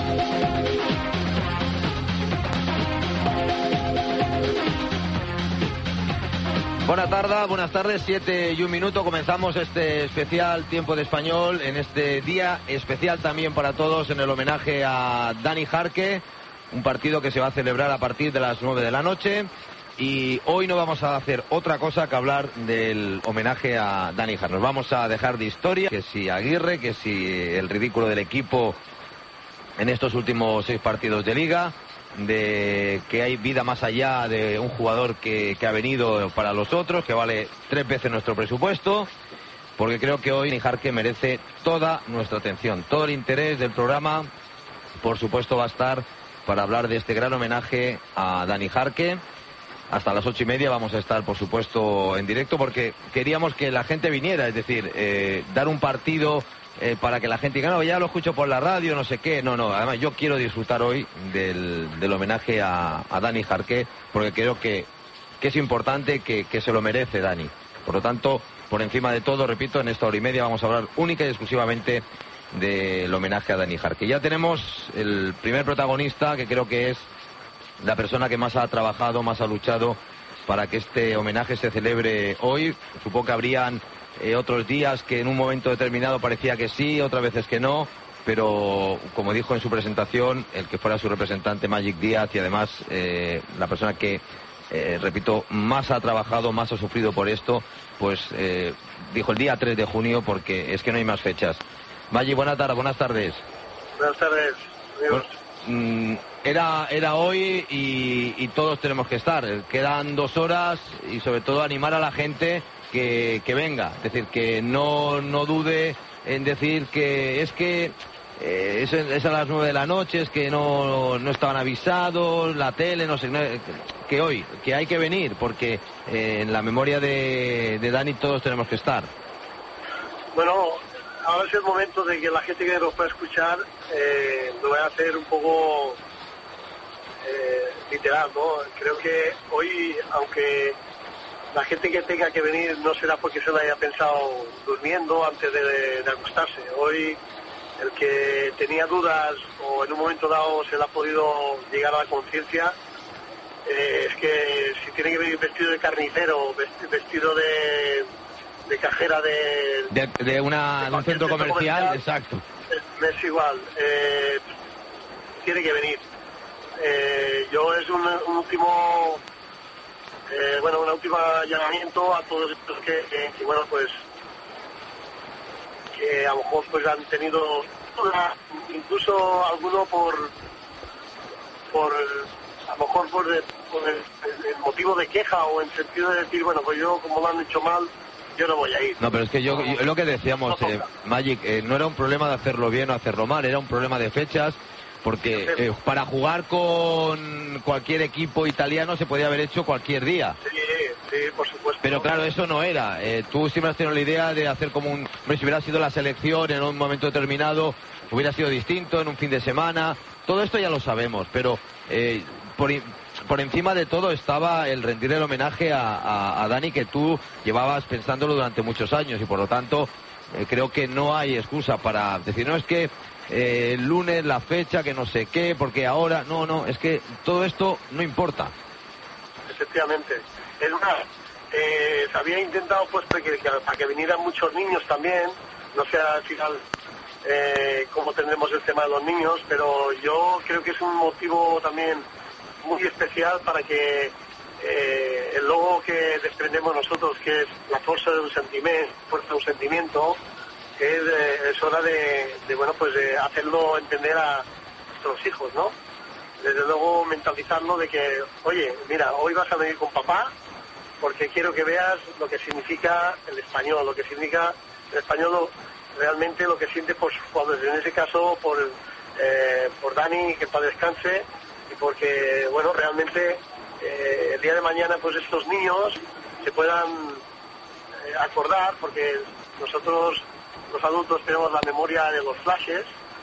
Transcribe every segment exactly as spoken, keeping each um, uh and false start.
Buenas tardes, buenas tardes, siete y un minuto. Comenzamos este especial Tiempo de Español en este día especial también para todos en el homenaje a Dani Jarque, un partido que se va a celebrar a partir de las nueve de la noche. Y hoy no vamos a hacer otra cosa que hablar del homenaje a Dani Jarque. Nos vamos a dejar de historia, que si Aguirre, que si el ridículo del equipo en estos últimos seis partidos de Liga, de que hay vida más allá de un jugador que, que ha venido para los otros, que vale tres veces nuestro presupuesto, porque creo que hoy Dani Jarque merece toda nuestra atención, todo el interés del programa. Por supuesto va a estar para hablar de este gran homenaje a Dani Jarque. Hasta las ocho y media vamos a estar, por supuesto, en directo, porque queríamos que la gente viniera, es decir, eh, dar un partido Eh, para que la gente diga, no, ya lo escucho por la radio, no sé qué. No, no, además yo quiero disfrutar hoy del, del homenaje a, a Dani Jarque, porque creo que, que es importante, que, que se lo merece Dani. Por lo tanto, por encima de todo, repito, en esta hora y media vamos a hablar única y exclusivamente del homenaje a Dani Jarque. Ya tenemos el primer protagonista, que creo que es la persona que más ha trabajado, más ha luchado para que este homenaje se celebre hoy. Supongo que habrían Eh, otros días que en un momento determinado parecía que sí, otras veces que no, pero como dijo en su presentación, el que fuera su representante, Magic Díaz, y además eh, la persona que, eh, repito, más ha trabajado, más ha sufrido por esto, pues eh, dijo el día tres de junio, porque es que no hay más fechas. Magic, buenas tardes. Buenas tardes. Buenas tardes. Bueno, mm, era, era hoy y, y todos tenemos que estar. Quedan dos horas y sobre todo animar a la gente Que, que venga, es decir, que no, no dude en decir que es que eh, es, es a las nueve de la noche, es que no, no estaban avisados, la tele, no sé, no, que hoy, que hay que venir, porque eh, en la memoria de, de Dani todos tenemos que estar. Bueno, ahora es el momento de que la gente que nos pueda escuchar eh, lo voy a hacer un poco eh, literal, ¿no? Creo que hoy, aunque la gente que tenga que venir no será porque se lo haya pensado durmiendo antes de, de acostarse. Hoy el que tenía dudas o en un momento dado se le ha podido llegar a la conciencia, eh, es que si tiene que venir vestido de carnicero, vestido de, de cajera de, de, de, una, de un centro comercial, comercial, exacto. Me es igual, eh, tiene que venir. Eh, yo es un, un último... Eh, bueno, un último llamamiento a todos estos que, que, que, bueno, pues, que a lo mejor pues han tenido, incluso alguno por, por, a lo mejor por, el, por el, el motivo de queja o en sentido de decir, bueno, pues yo como lo han hecho mal, yo no voy a ir. No, pero es que yo, yo lo que decíamos, no eh, Magic, eh, no era un problema de hacerlo bien o hacerlo mal, era un problema de fechas. Porque eh, para jugar con cualquier equipo italiano se podía haber hecho cualquier día. Sí, sí, por supuesto. Pero claro, eso no era. Eh, tú siempre has tenido la idea de hacer como un... Si hubiera sido la selección en un momento determinado, hubiera sido distinto, en un fin de semana. Todo esto ya lo sabemos, pero eh, por, por encima de todo estaba el rendir el homenaje a, a, a Dani, que tú llevabas pensándolo durante muchos años, y por lo tanto eh, creo que no hay excusa para decir, no, es que Eh, el lunes la fecha, que no sé qué, porque ahora, no, no, es que todo esto no importa. Efectivamente. Es más, eh, se había intentado pues para que, para que vinieran muchos niños también, no sé al final eh, cómo tendremos el tema de los niños, pero yo creo que es un motivo también muy especial para que eh, el logo que desprendemos nosotros, que es la fuerza de un sentimiento, fuerza de un sentimiento, Es, eh, es hora de, de bueno pues de hacerlo entender a nuestros hijos, ¿no? Desde luego mentalizarlo de que, oye, mira, hoy vas a venir con papá porque quiero que veas lo que significa el español, lo que significa el español, realmente lo que siente por sus jugadores, en ese caso por eh, por Dani, que para descanse, y porque, bueno, realmente eh, el día de mañana pues estos niños se puedan eh, acordar, porque nosotros los adultos tenemos la memoria de los flashes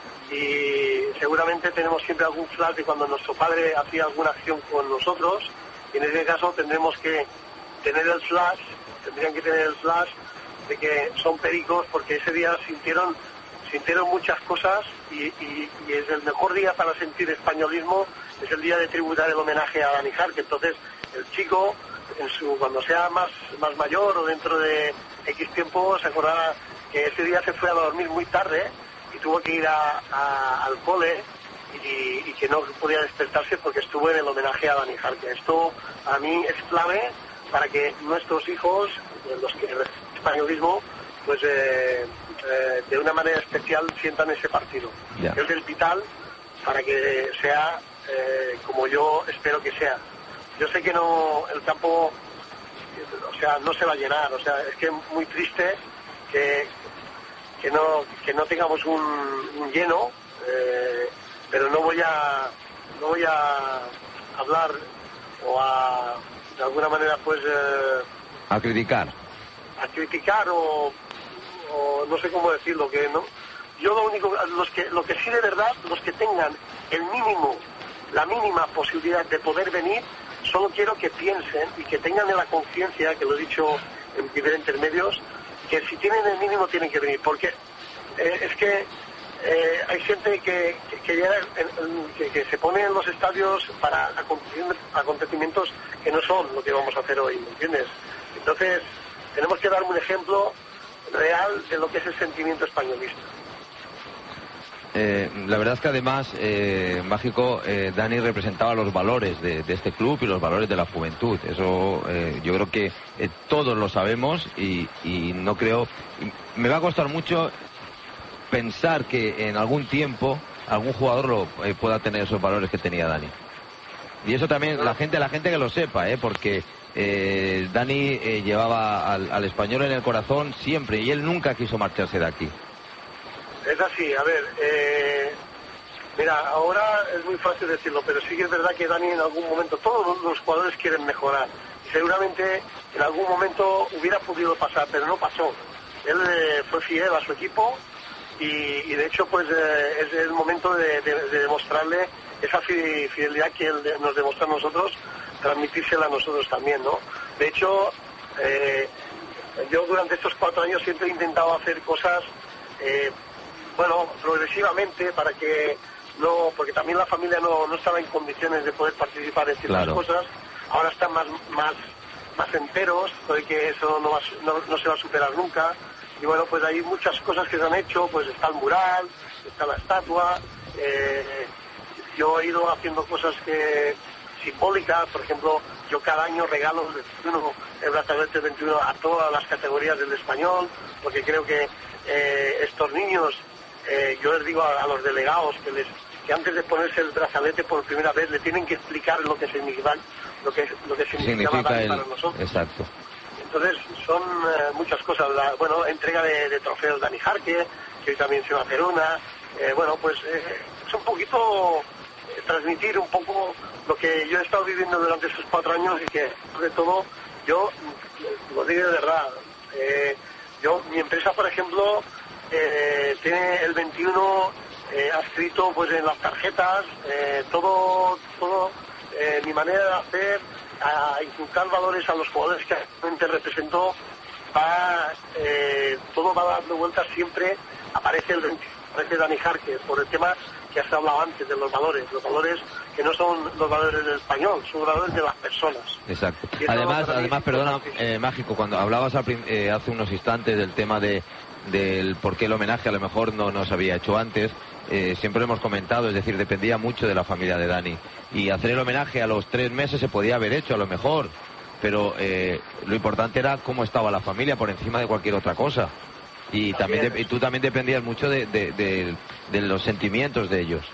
y seguramente tenemos siempre algún flash de cuando nuestro padre hacía alguna acción con nosotros, y en ese caso tendremos que tener el flash, tendrían que tener el flash de que son pericos porque ese día sintieron sintieron muchas cosas y, y, y es el mejor día para sentir españolismo, es el día de tributar el homenaje a Dani Jarque. Entonces el chico, en su, cuando sea más, más mayor o dentro de X tiempo, se acordará que ese día se fue a dormir muy tarde y tuvo que ir a, a, al cole y, y que no podía despertarse porque estuvo en el homenaje a Dani Jarque. Esto a mí es clave para que nuestros hijos, los que el españolismo, pues eh, eh, de una manera especial sientan ese partido. Yeah. Es el vital para que sea eh, como yo espero que sea. Yo sé que no, el campo, o sea, no se va a llenar, o sea, es que es muy triste que, que no que no tengamos un, un lleno, eh, pero no voy a no voy a hablar o a de alguna manera pues eh, a criticar a criticar o, o no sé cómo decirlo, que no, yo lo único, los que lo que sí de verdad, los que tengan el mínimo, la mínima posibilidad de poder venir, solo quiero que piensen y que tengan en la conciencia, que lo he dicho en diferentes medios, que si tienen el mínimo tienen que venir, porque eh, es que eh, hay gente que, que, que, llega en, en, que, que se pone en los estadios para acontecimientos que no son lo que vamos a hacer hoy, ¿me entiendes? Entonces tenemos que dar un ejemplo real de lo que es el sentimiento españolista. Eh, la verdad es que además, eh, Mágico, eh, Dani representaba los valores de, de este club y los valores de la juventud. Eso eh, yo creo que eh, todos lo sabemos y, y no creo... Me va a costar mucho pensar que en algún tiempo algún jugador lo, eh, pueda tener esos valores que tenía Dani. Y eso también, la gente la gente que lo sepa, eh, porque eh, Dani eh, llevaba al, al Español en el corazón siempre y él nunca quiso marcharse de aquí. Es así, a ver, eh, mira, ahora es muy fácil decirlo, pero sí que es verdad que Dani en algún momento, todos los jugadores quieren mejorar, y seguramente en algún momento hubiera podido pasar, pero no pasó. Él eh, fue fiel a su equipo y, y de hecho pues eh, es el momento de, de, de demostrarle esa fidelidad que él nos demuestra a nosotros, transmitírsela a nosotros también, ¿no? De hecho, eh, yo durante estos cuatro años siempre he intentado hacer cosas... Eh, bueno, progresivamente, para que no, porque también la familia no, no estaba en condiciones de poder participar en ciertas claro. cosas, ahora están más más más enteros, de que eso no, va, no, no se va a superar nunca, y bueno, pues hay muchas cosas que se han hecho, pues está el mural, está la estatua, eh, yo he ido haciendo cosas que simbólicas, por ejemplo, yo cada año regalo el veintiuno, el brazalete veintiuno a todas las categorías del español, porque creo que eh, estos niños, Eh, yo les digo a, a los delegados que les que antes de ponerse el brazalete por primera vez le tienen que explicar lo que significa lo que lo que significa el... para nosotros. Exacto. Entonces son eh, muchas cosas. La, bueno, entrega de, de trofeos Dani Jarque, que hoy también se va a hacer una. Eh, bueno, pues eh, es un poquito eh, transmitir un poco lo que yo he estado viviendo durante estos cuatro años y que sobre todo yo lo digo de verdad. Eh, yo mi empresa, por ejemplo, Eh, tiene el veintiuno eh, adscrito pues en las tarjetas, eh, todo, todo eh, mi manera de hacer, a inculcar valores a los jugadores que actualmente representó, va, eh, todo va dando vueltas siempre, aparece el veintiuno, aparece Dani Jarque, por el tema que has hablado antes de los valores, los valores que no son los valores del español, son los valores de las personas. Exacto. Además, además, perdona, eh, Mágico, cuando hablabas al, eh, hace unos instantes del tema de del por qué el homenaje a lo mejor no nos había hecho antes, eh, siempre lo hemos comentado, es decir, dependía mucho de la familia de Dani, y hacer el homenaje a los tres meses se podía haber hecho a lo mejor, pero eh, lo importante era cómo estaba la familia por encima de cualquier otra cosa, y también de, y tú también dependías mucho de, de, de, de los sentimientos de ellos.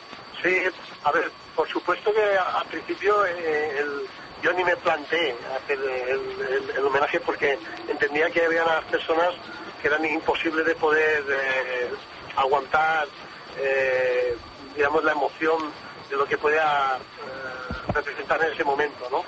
Sí, a ver, por supuesto que al principio eh, el, yo ni me planteé hacer el, el, el homenaje porque entendía que había unas personas que eran imposibles de poder eh, aguantar, eh, digamos, la emoción de lo que podía eh, representar en ese momento, ¿no?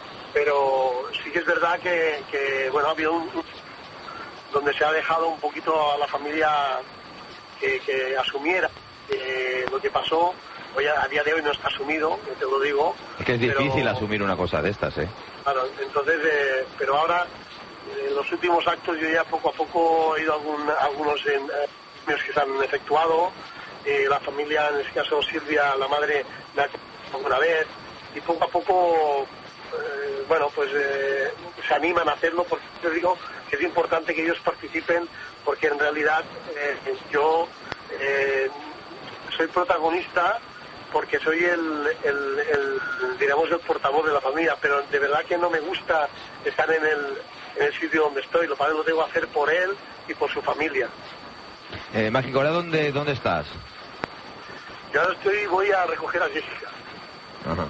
Pero sí que es verdad que, que bueno, ha habido un, un donde se ha dejado un poquito a la familia que, que asumiera eh, lo que pasó. Hoy a, a día de hoy no está asumido, te lo digo. Es que es pero, difícil asumir una cosa de estas, ¿eh? Claro, entonces, eh, pero ahora, en los últimos actos, yo ya poco a poco he ido a algún, algunos en, eh, que se han efectuado. Eh, la familia, en este caso Silvia, la madre, me ha acompañado una vez, y poco a poco, eh, bueno, pues eh, se animan a hacerlo, porque te digo que es importante que ellos participen, porque en realidad eh, yo eh, soy protagonista, porque soy el, el, el, digamos, el portavoz de la familia, pero de verdad que no me gusta estar en el, en el sitio donde estoy. Lo que lo tengo que hacer por él y por su familia. Eh, Mágico, ¿ahora dónde, dónde estás? Yo ahora estoy, voy a recoger a Jessica. Ajá.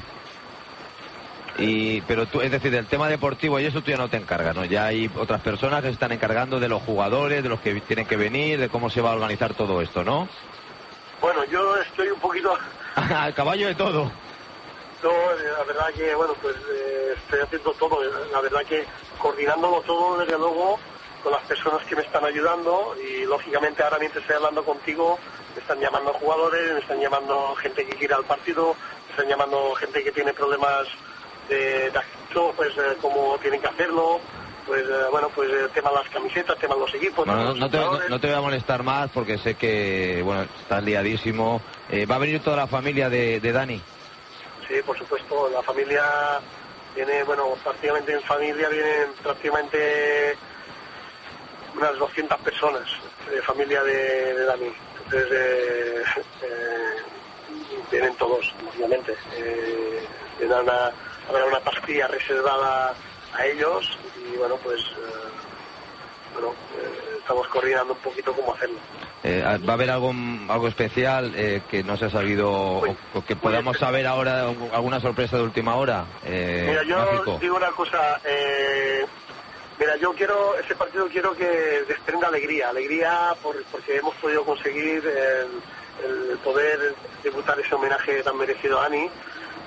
Y, pero tú, es decir, del tema deportivo y eso tú ya no te encargas, ¿no? Ya hay otras personas que se están encargando de los jugadores, de los que tienen que venir, de cómo se va a organizar todo esto, ¿no? Bueno, yo estoy un poquito... Al caballo de todo. No, la verdad que, bueno, pues eh, estoy haciendo todo, la verdad que coordinándolo todo, desde luego, con las personas que me están ayudando, y lógicamente ahora mientras estoy hablando contigo, me están llamando jugadores, me están llamando gente que quiere ir al partido, me están llamando gente que tiene problemas de, de acceso, pues eh, cómo tienen que hacerlo, pues eh, bueno, pues el tema de las camisetas, el tema de los equipos. Bueno, no, los no, te, no, no te voy a molestar más porque sé que, bueno, estás liadísimo. Eh, ¿Va a venir toda la familia de, de Dani? Sí, por supuesto, la familia viene, bueno, prácticamente en familia vienen prácticamente unas doscientas personas de familia de, de Dani. Entonces, eh, eh, vienen todos, obviamente. Eh, viene una, habrá una pastilla reservada a ellos y, bueno, pues, eh, bueno, eh, estamos coordinando un poquito cómo hacerlo. Eh, ¿Va a haber algo, algo especial eh, que no se ha sabido o, o que podamos saber ahora, alguna sorpresa de última hora? Eh, Mira, yo Mágico. digo una cosa, eh, mira, yo quiero, ese partido quiero que desprenda alegría, alegría por, porque hemos podido conseguir el, el poder debutar ese homenaje tan merecido a Ani,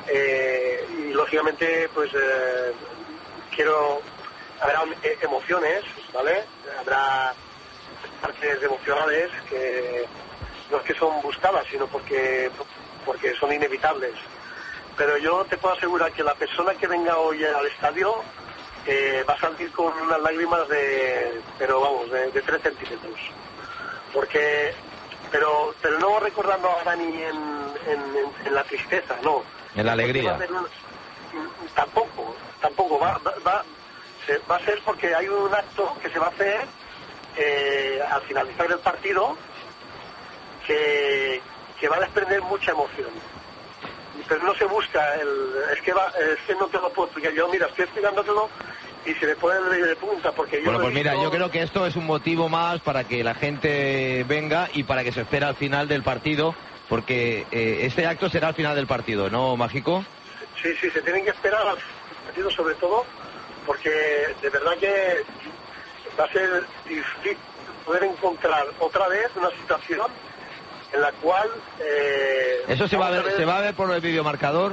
eh, y lógicamente pues eh, quiero, habrá emociones, ¿vale? Habrá partes emocionales que no es que son buscadas, sino porque porque son inevitables. Pero yo te puedo asegurar que la persona que venga hoy al estadio eh, va a salir con unas lágrimas de, pero vamos, de, de tres centímetros. Porque, pero pero no recordando a Dani en, en, en, en la tristeza, no. En la alegría. Va un, tampoco, tampoco. Va, va, va, se, va a ser porque hay un acto que se va a hacer Eh, al finalizar el partido que, que va a desprender mucha emoción, pero no se busca el, es que va, es que no te lo puedo explicar yo, mira, estoy explicándotelo y se me pone el rey de punta porque yo bueno, pues visto... mira, yo creo que esto es un motivo más para que la gente venga y para que se espere al final del partido, porque eh, este acto será al final del partido, ¿no, Mágico? Sí, sí, se tienen que esperar al partido, sobre todo porque de verdad que va a ser difícil poder encontrar otra vez una situación en la cual... Eh, ¿Eso se va, a ver, a ver... ¿se va a ver por el videomarcador?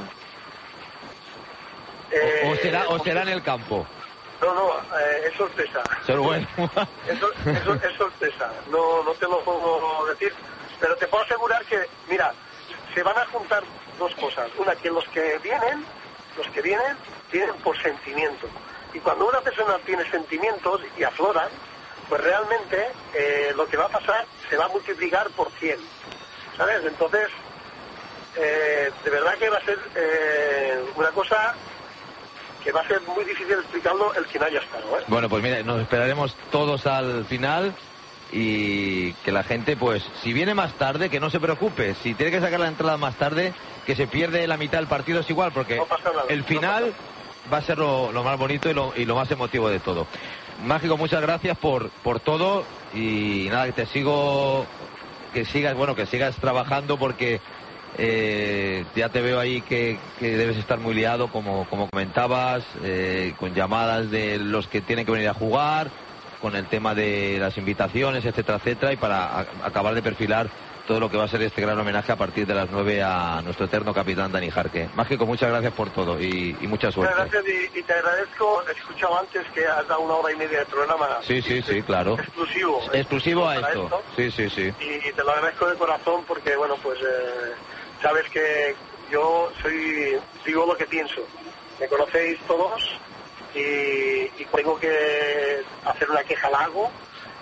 Eh, o, o, será, ¿O será en el campo? No, no, eh, es sorpresa. Pero bueno. es, es, es sorpresa, no, no te lo puedo decir, pero te puedo asegurar que, mira, se van a juntar dos cosas. Una, que los que vienen, los que vienen, vienen por sentimiento. Y cuando una persona tiene sentimientos y afloran, pues realmente eh, lo que va a pasar se va a multiplicar por cien, ¿sabes? Entonces, eh, de verdad que va a ser eh, una cosa que va a ser muy difícil explicarlo el que no haya estado, ¿eh? Bueno, pues mira, nos esperaremos todos al final y que la gente, pues, si viene más tarde, que no se preocupe. Si tiene que sacar la entrada más tarde, que se pierde la mitad del partido es igual, porque no pasa nada, el final... No va a ser lo, lo más bonito y lo, y lo más emotivo de todo. Mágico, muchas gracias por, por todo y nada, que te sigo, que sigas, bueno, que sigas trabajando porque eh, ya te veo ahí que, que debes estar muy liado, como, como comentabas, eh, con llamadas de los que tienen que venir a jugar, con el tema de las invitaciones, etcétera, etcétera, y para a, acabar de perfilar todo lo que va a ser este gran homenaje a partir de las nueve a nuestro eterno capitán Dani Jarque. Mágico, muchas gracias por todo y, y mucha suerte. Muchas gracias y, y te agradezco, he escuchado antes que has dado una hora y media de programa. Sí, sí, sí, claro. Exclusivo. Exclusivo a esto. esto. Sí, sí, sí. Y te lo agradezco de corazón porque, bueno, pues eh, sabes que yo soy, digo lo que pienso. Me conocéis todos y, y tengo que hacer una queja, la hago.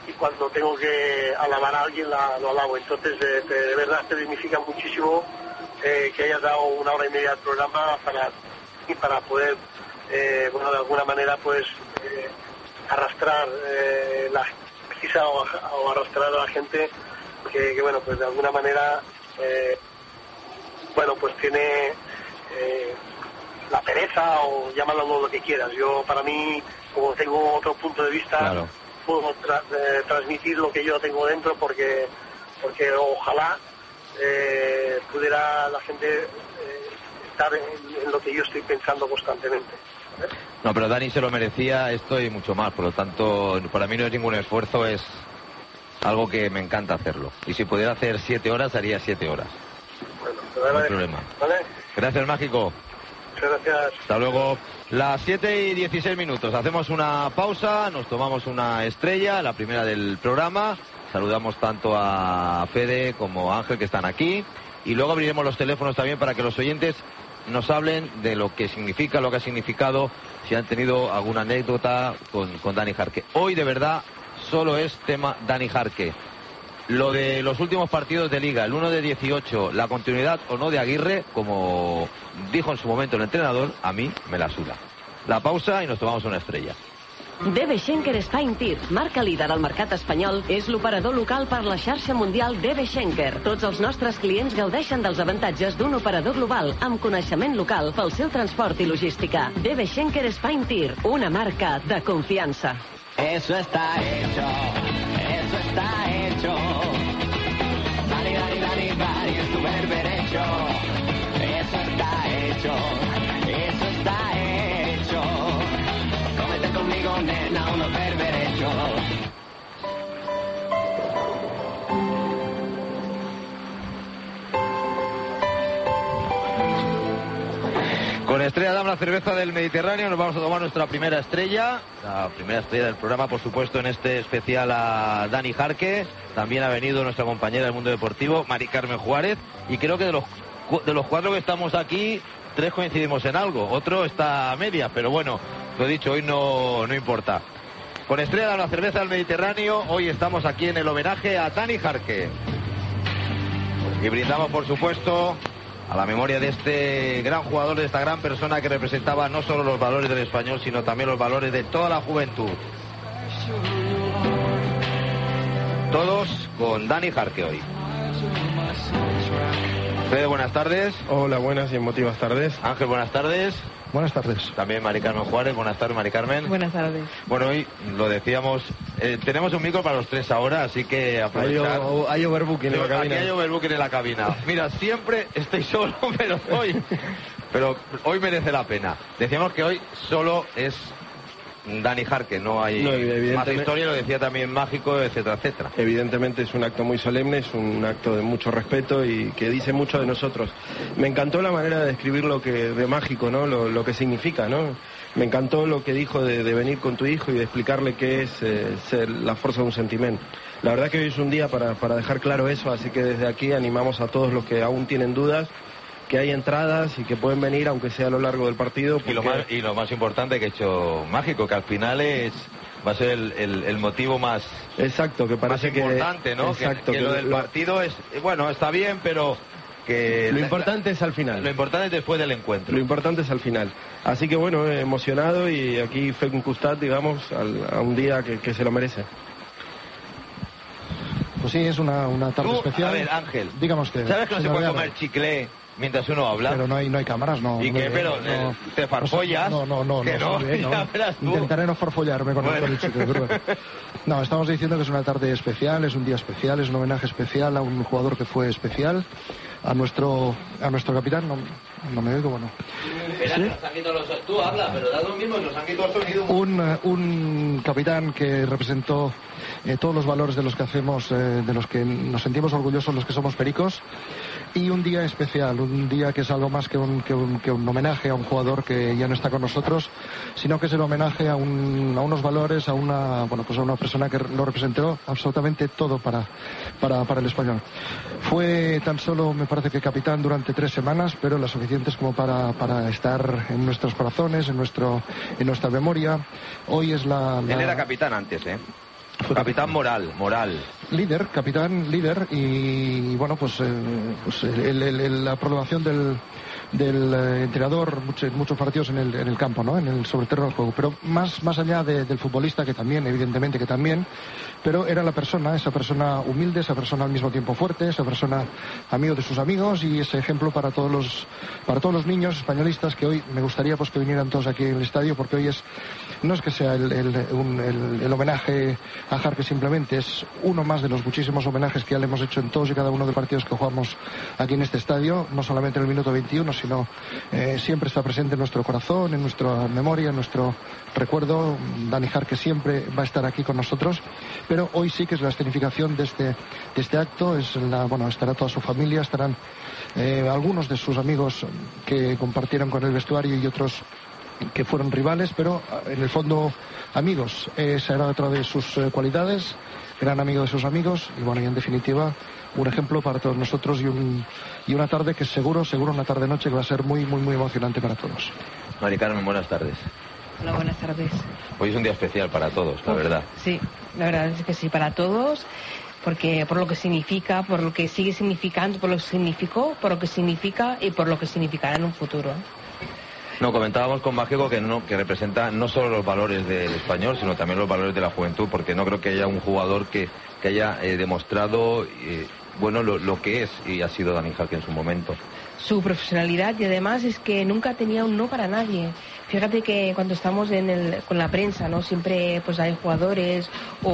y cuando tengo que alabar a alguien la, lo alabo. Entonces de, de, de verdad te dignifica muchísimo eh, que hayas dado una hora y media al programa para, y para poder, eh, bueno, de alguna manera pues eh, arrastrar eh, la quizá o, o arrastrar a la gente que, que bueno, pues de alguna manera eh, bueno, pues tiene eh, la pereza o llámalo lo que quieras. Yo, para mí, como tengo otro punto de vista, claro, puedo tra eh, transmitir lo que yo tengo dentro, porque porque ojalá eh, pudiera la gente eh, estar en, en lo que yo estoy pensando constantemente. ¿Eh? No, pero Dani se lo merecía esto y mucho más, por lo tanto, para mí no es ningún esfuerzo, es algo que me encanta hacerlo. Y si pudiera hacer siete horas, haría siete horas. Bueno, no hay problema. ¿Vale? Gracias, Mágico. Muchas gracias. Hasta luego. Las siete y dieciséis minutos. Hacemos una pausa, nos tomamos una estrella, la primera del programa. Saludamos tanto a Fede como a Ángel, que están aquí. Y luego abriremos los teléfonos también para que los oyentes nos hablen de lo que significa, lo que ha significado, si han tenido alguna anécdota con, con Dani Jarque. Hoy, de verdad, solo es tema Dani Jarque. Lo de los últimos partidos de Liga, el uno de dieciocho, la continuidad o no de Aguirre, como dijo en su momento el entrenador, a mí me la suda. La pausa y nos tomamos una estrella. D B Schenker Spain Tir, marca líder al mercat espanyol, és l'operador local per la xarxa mundial D B Schenker. Tots els nostres clients gaudeixen dels avantatges d'un operador global amb coneixement local pel seu transport i logística. D B Schenker Spain Tir, una marca de confiança. Eso está hecho, eso está hecho. Dani, Dani, Dani, Dani, es tu berberecho. Eso está hecho, eso está hecho. Cómete conmigo, nena, unos berberechos. Con Estrella Damm, la cerveza del Mediterráneo, nos vamos a tomar nuestra primera estrella. La primera estrella del programa, por supuesto, en este especial a Dani Jarque. También ha venido nuestra compañera del mundo deportivo, Mari Carmen Juárez. Y creo que de los, de los cuatro que estamos aquí, tres coincidimos en algo. Otro está a media, pero bueno, lo he dicho, hoy no, no importa. Con Estrella Damm, la cerveza del Mediterráneo, hoy estamos aquí en el homenaje a Dani Jarque. Y brindamos, por supuesto, a la memoria de este gran jugador, de esta gran persona que representaba no solo los valores del Español, sino también los valores de toda la juventud. Todos con Dani Jarque hoy. Fede, buenas tardes. Hola, buenas y emotivas tardes. Ángel, buenas tardes. Buenas tardes. También Mari Carmen Juárez. Buenas tardes, Mari Carmen. Buenas tardes. Bueno, hoy lo decíamos, eh, tenemos un micro para los tres ahora, así que aprovechar. Hay, hay overbooking en la cabina. Aquí hay overbooking en la cabina. Mira, siempre estoy solo, pero hoy, pero hoy merece la pena. Decíamos que hoy solo es Dani Jarque, no hay no, más historia, lo decía también Mágico, etcétera, etcétera. Evidentemente es un acto muy solemne, es un acto de mucho respeto y que dice mucho de nosotros. Me encantó la manera de describir lo que de Mágico, ¿no? Lo, lo que significa, ¿no? Me encantó lo que dijo de, de venir con tu hijo y de explicarle qué es eh, ser la fuerza de un sentimiento. La verdad que hoy es un día para, para dejar claro eso, así que desde aquí animamos a todos los que aún tienen dudas, que hay entradas y que pueden venir aunque sea a lo largo del partido. Porque... Y, lo más, y lo más importante que ha hecho Mágico, que al final es va a ser el, el, el motivo más, exacto, que parece más importante, que, ¿no? Exacto, que, que, que lo del partido es, bueno, está bien, pero que lo importante es al final. Lo importante es después del encuentro. Lo importante es al final. Así que bueno, emocionado y aquí fe con custad, digamos, al, a un día que, que se lo merece. Pues sí, es una, una tarde Tú, especial. A ver, Ángel, digamos que ¿sabes que no se puede comer chicle mientras uno habla? Pero no hay, no hay cámaras, no. ¿Y qué? Pero no, te farfollas. No, no, no. Que no, no, bien, no. Intentaré no farfollarme con bueno. el chicle. Pero bueno. No, estamos diciendo que es una tarde especial, es un día especial, es un homenaje especial a un jugador que fue especial, a nuestro a nuestro capitán. No, no me oigo, bueno. Espera, ¿sí? Nos han quitado los... Tú habla, pero da lo mismo, nos han quitado el sonido. Un, un capitán que representó eh, todos los valores de los que hacemos, eh, de los que nos sentimos orgullosos los que somos pericos, y un día especial, un día que es algo más que un, que un, que un homenaje a un jugador que ya no está con nosotros, sino que es el homenaje a, un, a unos valores, a una, bueno, pues a una persona que lo representó absolutamente todo para, para, para el Español. Fue tan solo, me parece que capitán durante tres semanas, pero las suficientes como para, para estar en nuestros corazones, en nuestro en nuestra memoria. Hoy es la, la... Él era capitán antes, ¿eh? Fue capitán moral, moral. Líder, capitán, líder, y bueno, pues, eh, pues el, el, el, la prolongación del, del eh, entrenador muchos, muchos partidos en el, en el campo, ¿no? En el sobre el terreno del juego. Pero más, más allá de, del futbolista, que también, evidentemente que también, pero era la persona, esa persona humilde, esa persona al mismo tiempo fuerte, esa persona amigo de sus amigos y ese ejemplo para todos los, para todos los niños españolistas que hoy me gustaría pues que vinieran todos aquí en el estadio, porque hoy es, no es que sea el, el, un, el, el homenaje a Jarque simplemente, es uno más de los muchísimos homenajes que ya le hemos hecho en todos y cada uno de los partidos que jugamos aquí en este estadio, no solamente en el minuto veintiuno, sino eh, siempre está presente en nuestro corazón, en nuestra memoria, en nuestro recuerdo. Dani Jarque siempre va a estar aquí con nosotros, pero hoy sí que es la escenificación de este, de este acto, es la, bueno, estará toda su familia, estarán eh, algunos de sus amigos que compartieron con el vestuario y otros que fueron rivales, pero en el fondo amigos. Esa era otra de sus eh, cualidades, gran amigo de sus amigos y bueno, y en definitiva un ejemplo para todos nosotros y, un, y una tarde que seguro, seguro una tarde-noche que va a ser muy, muy, muy emocionante para todos. Mari Carmen, buenas tardes. Hola, buenas tardes. Hoy es un día especial para todos, la Uf, verdad. Sí, la verdad es que sí, para todos, porque por lo que significa, por lo que sigue significando, por lo que significó, por lo que significa y por lo que significará en un futuro. No, comentábamos con Mágico que no, que representa no solo los valores del español, sino también los valores de la juventud, porque no creo que haya un jugador que, que haya eh, demostrado eh, bueno lo, lo que es y ha sido Dani Jarque en su momento. Su profesionalidad y además es que nunca tenía un no para nadie. Fíjate que cuando estamos en el, con la prensa, ¿no? Siempre pues hay jugadores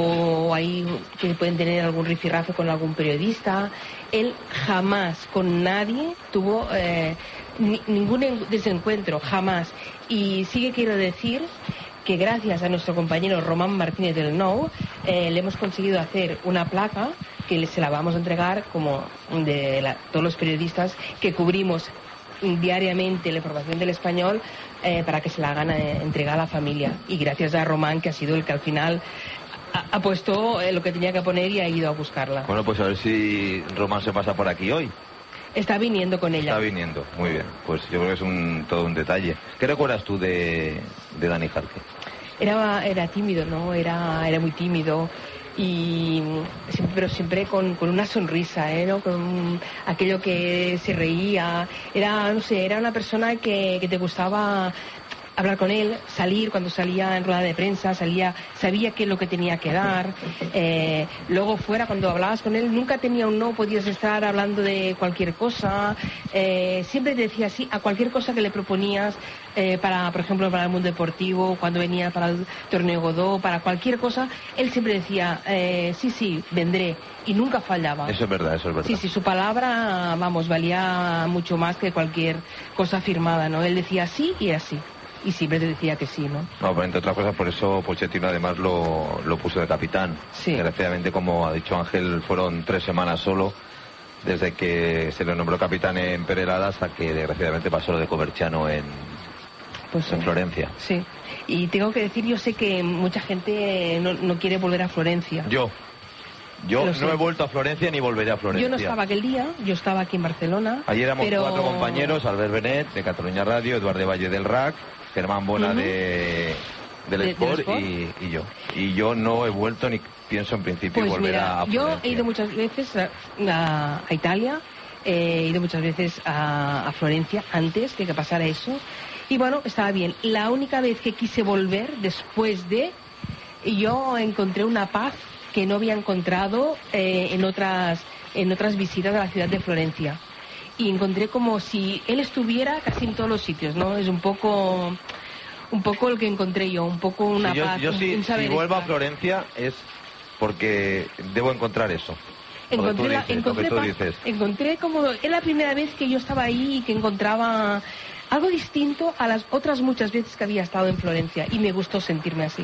o hay que pueden tener algún rifirrafe con algún periodista. Él jamás con nadie tuvo eh, ni, ningún desencuentro, jamás. Y sí que quiero decir que gracias a nuestro compañero Román Martínez del Nou eh, le hemos conseguido hacer una placa que se la vamos a entregar como de la, todos los periodistas que cubrimos diariamente la información del español eh, para que se la hagan eh, entregar a la familia. Y gracias a Román, que ha sido el que al final ha, ha puesto eh, lo que tenía que poner y ha ido a buscarla. Bueno, pues a ver si Román se pasa por aquí hoy. Está viniendo con ella. Está viniendo, muy bien. Pues yo creo que es un, todo un detalle. ¿Qué recuerdas tú de, de Dani Jarque? Era, era tímido, ¿no? Era, era muy tímido. Y siempre, pero siempre con, con una sonrisa, ¿eh? ¿No? Con aquello que se reía. Era, no sé, era una persona que, que te gustaba hablar con él, salir cuando salía en rueda de prensa, salía, sabía qué es lo que tenía que dar. Eh, luego fuera, cuando hablabas con él, nunca tenía un no, podías estar hablando de cualquier cosa. Eh, siempre te decía sí a cualquier cosa que le proponías, eh, para, por ejemplo, para el mundo deportivo, cuando venía para el torneo Godó, para cualquier cosa, él siempre decía eh, sí, sí, vendré. Y nunca fallaba. Eso es verdad, eso es verdad. Sí, sí, su palabra, vamos, valía mucho más que cualquier cosa firmada, ¿no? Él decía sí y así. Y siempre te decía que sí, ¿no? No, pero entre otras cosas, por eso Pochettino además lo, lo puso de capitán. Sí. Desgraciadamente, como ha dicho Ángel, fueron tres semanas solo, desde que se le nombró capitán en Perelada hasta que desgraciadamente pasó lo de Coverciano en, pues, en Florencia. Sí, y tengo que decir, yo sé que mucha gente no, no quiere volver a Florencia. Yo. Yo no he vuelto a Florencia ni volveré a Florencia. Yo no estaba aquel día, yo estaba aquí en Barcelona. Ayer éramos pero... cuatro compañeros: Albert Benet, de Cataluña Radio, Eduardo Valle del R A C, Germán Bona, uh-huh. de, del de, Sport, Sport. Y, y yo. Y yo no he vuelto ni pienso en principio pues volver mira, a Florencia. Yo he ido muchas veces a, a, a Italia, he ido muchas veces a, a Florencia antes de que pasara eso. Y bueno, estaba bien. La única vez que quise volver, después de, yo encontré una paz que no había encontrado eh, en otras en otras visitas a la ciudad de Florencia, y encontré como si él estuviera casi en todos los sitios, ¿no? Es un poco un poco lo que encontré yo, un poco una sí, yo, paz, yo un, sí, un saber si vuelvo estar. a Florencia es porque debo encontrar eso. Encontré, la, dices, encontré, paz, encontré como es la primera vez que yo estaba ahí y que encontraba algo distinto a las otras muchas veces que había estado en Florencia, y me gustó sentirme así.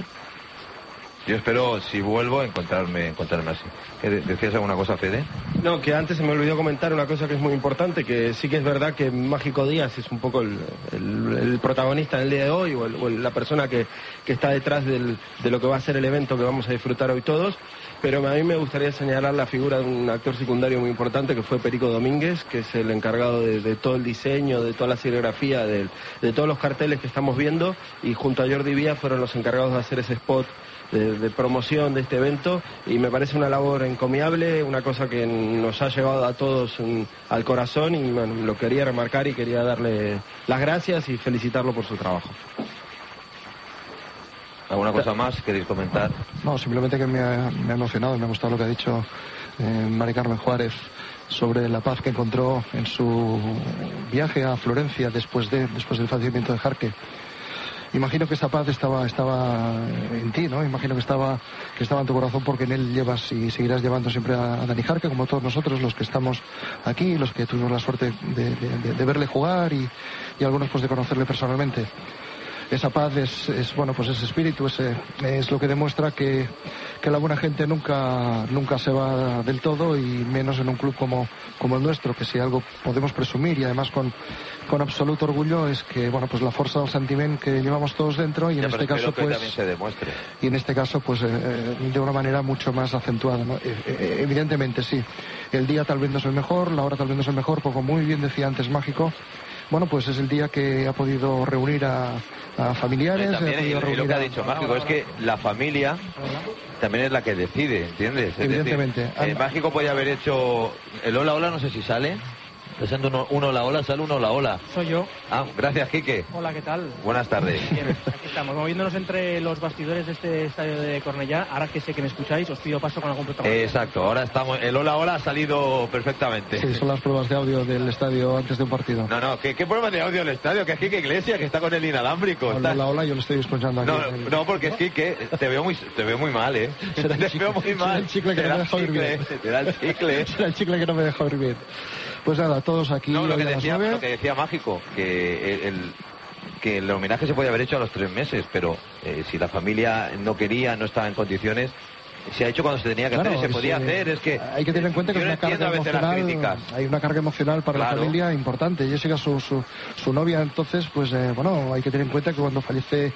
Yo espero, si vuelvo, encontrarme encontrarme así. ¿Decías alguna cosa, Fede? No, que antes se me olvidó comentar una cosa que es muy importante, que sí que es verdad que Mágico Díaz es un poco el, el, el protagonista del día de hoy, o, el, o la persona que, que está detrás del, de lo que va a ser el evento que vamos a disfrutar hoy todos, pero a mí me gustaría señalar la figura de un actor secundario muy importante, que fue Perico Domínguez, que es el encargado de, de todo el diseño, de toda la serigrafía, de, de todos los carteles que estamos viendo, y junto a Jordi Vía fueron los encargados de hacer ese spot de, de promoción de este evento, y me parece una labor encomiable, una cosa que nos ha llevado a todos un, al corazón, y bueno, lo quería remarcar y quería darle las gracias y felicitarlo por su trabajo. ¿Alguna cosa más queréis comentar? No, simplemente que me ha, me ha emocionado, me ha gustado lo que ha dicho eh, Mari Carmen Juárez sobre la paz que encontró en su viaje a Florencia después de después del fallecimiento de Jarque. Imagino que esa paz estaba estaba en ti, ¿no? Imagino que estaba que estaba en tu corazón, porque en él llevas y seguirás llevando siempre a, a Dani Jarque, como todos nosotros los que estamos aquí, los que tuvimos la suerte de, de, de, de verle jugar y, y algunos pues de conocerle personalmente. Esa paz es, es bueno, pues ese espíritu, ese, es lo que demuestra que, que la buena gente nunca, nunca se va del todo, y menos en un club como, como el nuestro, que si algo podemos presumir, y además con, con absoluto orgullo, es que bueno, pues la fuerza del sentimiento que llevamos todos dentro, y en ya, este caso que pues también se demuestre. Y en este caso pues eh, de una manera mucho más acentuada, ¿no? Eh, eh, evidentemente sí, el día tal vez no es el mejor, la hora tal vez no es el mejor, como muy bien decía antes Mágico. Bueno, pues es el día que ha podido reunir a, a familiares. También, ha podido y, reunir y lo que ha a... dicho Mágico es que la familia también es la que decide, ¿entiendes? Es Evidentemente. Decir, eh, Mágico podía haber hecho el hola hola, no sé si sale. Presento uno, uno la hola, sale uno la hola. Soy yo. Ah, gracias, Quique. Hola, ¿qué tal? Buenas tardes. Bien, aquí estamos, moviéndonos entre los bastidores de este estadio de Cornellá. Ahora que sé que me escucháis, os pido paso con algún protagonista. Exacto, ahora estamos. El hola hola ha salido perfectamente. Sí, son las pruebas de audio del estadio antes de un partido. No, no, ¿qué, qué pruebas de audio del estadio? Que es Quique Iglesias, que está con el inalámbrico. Hola, hola, hola, yo lo estoy escuchando aquí. No, no, porque es Quique, te veo muy, te veo muy mal, ¿eh? Será te chicle, veo muy mal. Será el chicle que no me deja oír bien. Te da el chicle. Será el chicle que no me deja oír bien. Pues nada, todos aquí. No, lo que decía, lo que decía Mágico, que el, el que el homenaje se podía haber hecho a los tres meses, pero eh, si la familia no quería, no estaba en condiciones, se ha hecho cuando se tenía que claro, hacer y se podía sí, hacer. Es que hay que tener en cuenta que yo es una no carga entiendo a veces las emocional, críticas. hay una carga emocional para Claro. la familia importante. Jessica, su, su, su novia, entonces, pues eh, bueno, hay que tener en cuenta que cuando fallece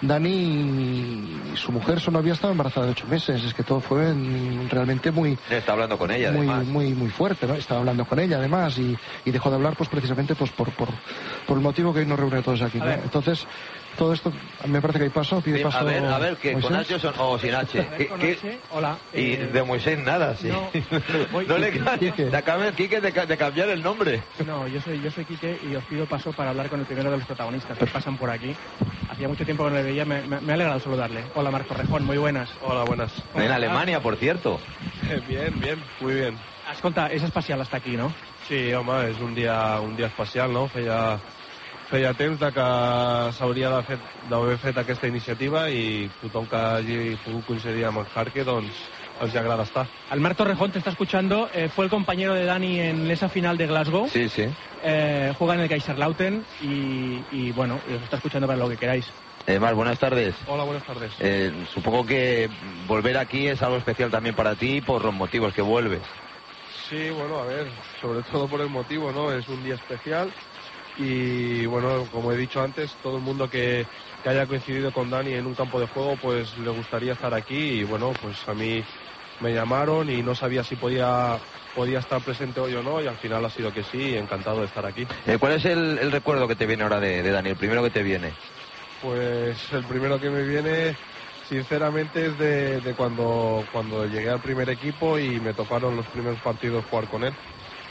Dani, su mujer, su novia, estaba embarazada de ocho meses. Es que todo fue mm, realmente muy... Está hablando con ella, muy, además. muy, muy fuerte, ¿no? Estaba hablando con ella, además, y, y dejó de hablar, pues precisamente, pues por, por, por el motivo que hoy nos reúne a todos aquí, ¿no? Entonces, todo esto, me parece que hay paso, pide Sí, paso... a ver, a ver, que con Moisés. H o, son- o sin H. A ver, ¿Qué- con qué- H, hola. Y eh, de Moisés nada, sí. no, voy- No le Quique. te acaba el Quique de, ca- de cambiar el nombre. No, yo soy, yo soy Quique y os pido paso para hablar con el primero de los protagonistas que pasan por aquí. Hacía mucho tiempo que no le veía, me, me, me ha alegrado saludarle. Hola, Marco Rejón, muy buenas. Hola, buenas. ¿Cómo En estás? Alemania, por cierto. Bien, bien, muy bien. Escolta, és especial estar aquí, no? Sí, home, és un dia, un dia especial, no? Feia, feia temps de que s'hauria de fet- d'haver fet aquesta iniciativa i tothom que hagi pogut coincidir amb en Jarque, doncs els agrada estar. Almar Torrejón te está escuchando, eh, fue el compañero de Dani en esa final de Glasgow, Sí, sí. eh, juega en el Kaiserslautern y, y bueno, os está escuchando para lo que queráis. Eh, Mar, buenas tardes. Hola, buenas tardes. Eh, supongo que volver aquí es algo especial también para ti por los motivos que vuelves. Sí, bueno, a ver, sobre todo por el motivo, ¿no? Es un día especial y, bueno, como he dicho antes, todo el mundo que, que haya coincidido con Dani en un campo de juego, pues le gustaría estar aquí y, bueno, pues a mí me llamaron y no sabía si podía, podía estar presente hoy o no y al final ha sido que sí y encantado de estar aquí. Eh, ¿Cuál es el, el recuerdo que te viene ahora de, de Dani? El primero que te viene. Pues el primero que me viene, sinceramente, es de, de cuando, cuando llegué al primer equipo y me tocaron los primeros partidos jugar con él.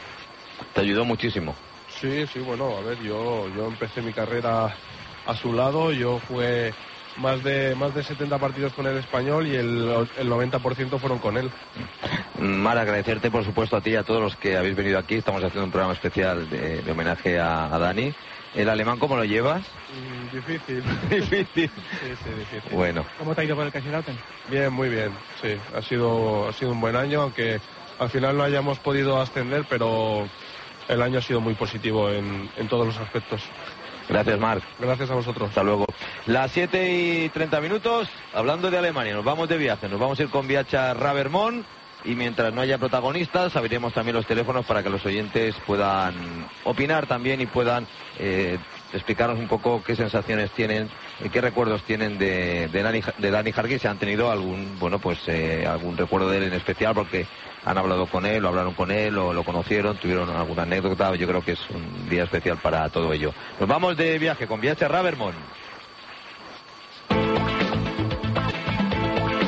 Te ayudó muchísimo. Sí, sí, bueno, a ver, yo, yo empecé mi carrera a su lado, yo jugué más de más de setenta partidos con el español y el, el noventa por ciento fueron con él. Mar, agradecerte por supuesto a ti y a todos los que habéis venido aquí. Estamos haciendo un programa especial de, de homenaje a, a Dani. ¿El alemán cómo lo llevas? Mm, difícil. Difícil. Sí, sí, difícil. Bueno, ¿Cómo te ha ido por el Kaiserslautern? Bien, muy bien, sí, ha sido, ha sido un buen año, aunque al final no hayamos podido ascender, pero el año ha sido muy positivo en, en todos los aspectos. gracias, Mar. Gracias a vosotros. Hasta luego. Las siete y treinta minutos, hablando de Alemania, nos vamos de viaje, nos vamos a ir con Viacha Rabermont y mientras no haya protagonistas abriremos también los teléfonos para que los oyentes puedan opinar también y puedan eh, explicarnos un poco qué sensaciones tienen, eh, qué recuerdos tienen de, de, Dani, de Dani Jarque, si han tenido algún, bueno, pues eh, algún recuerdo de él en especial porque han hablado con él, o hablaron con él, o lo conocieron, tuvieron alguna anécdota. Yo creo que es un día especial para todo ello. Nos vamos de viaje con Viacha Rabermont.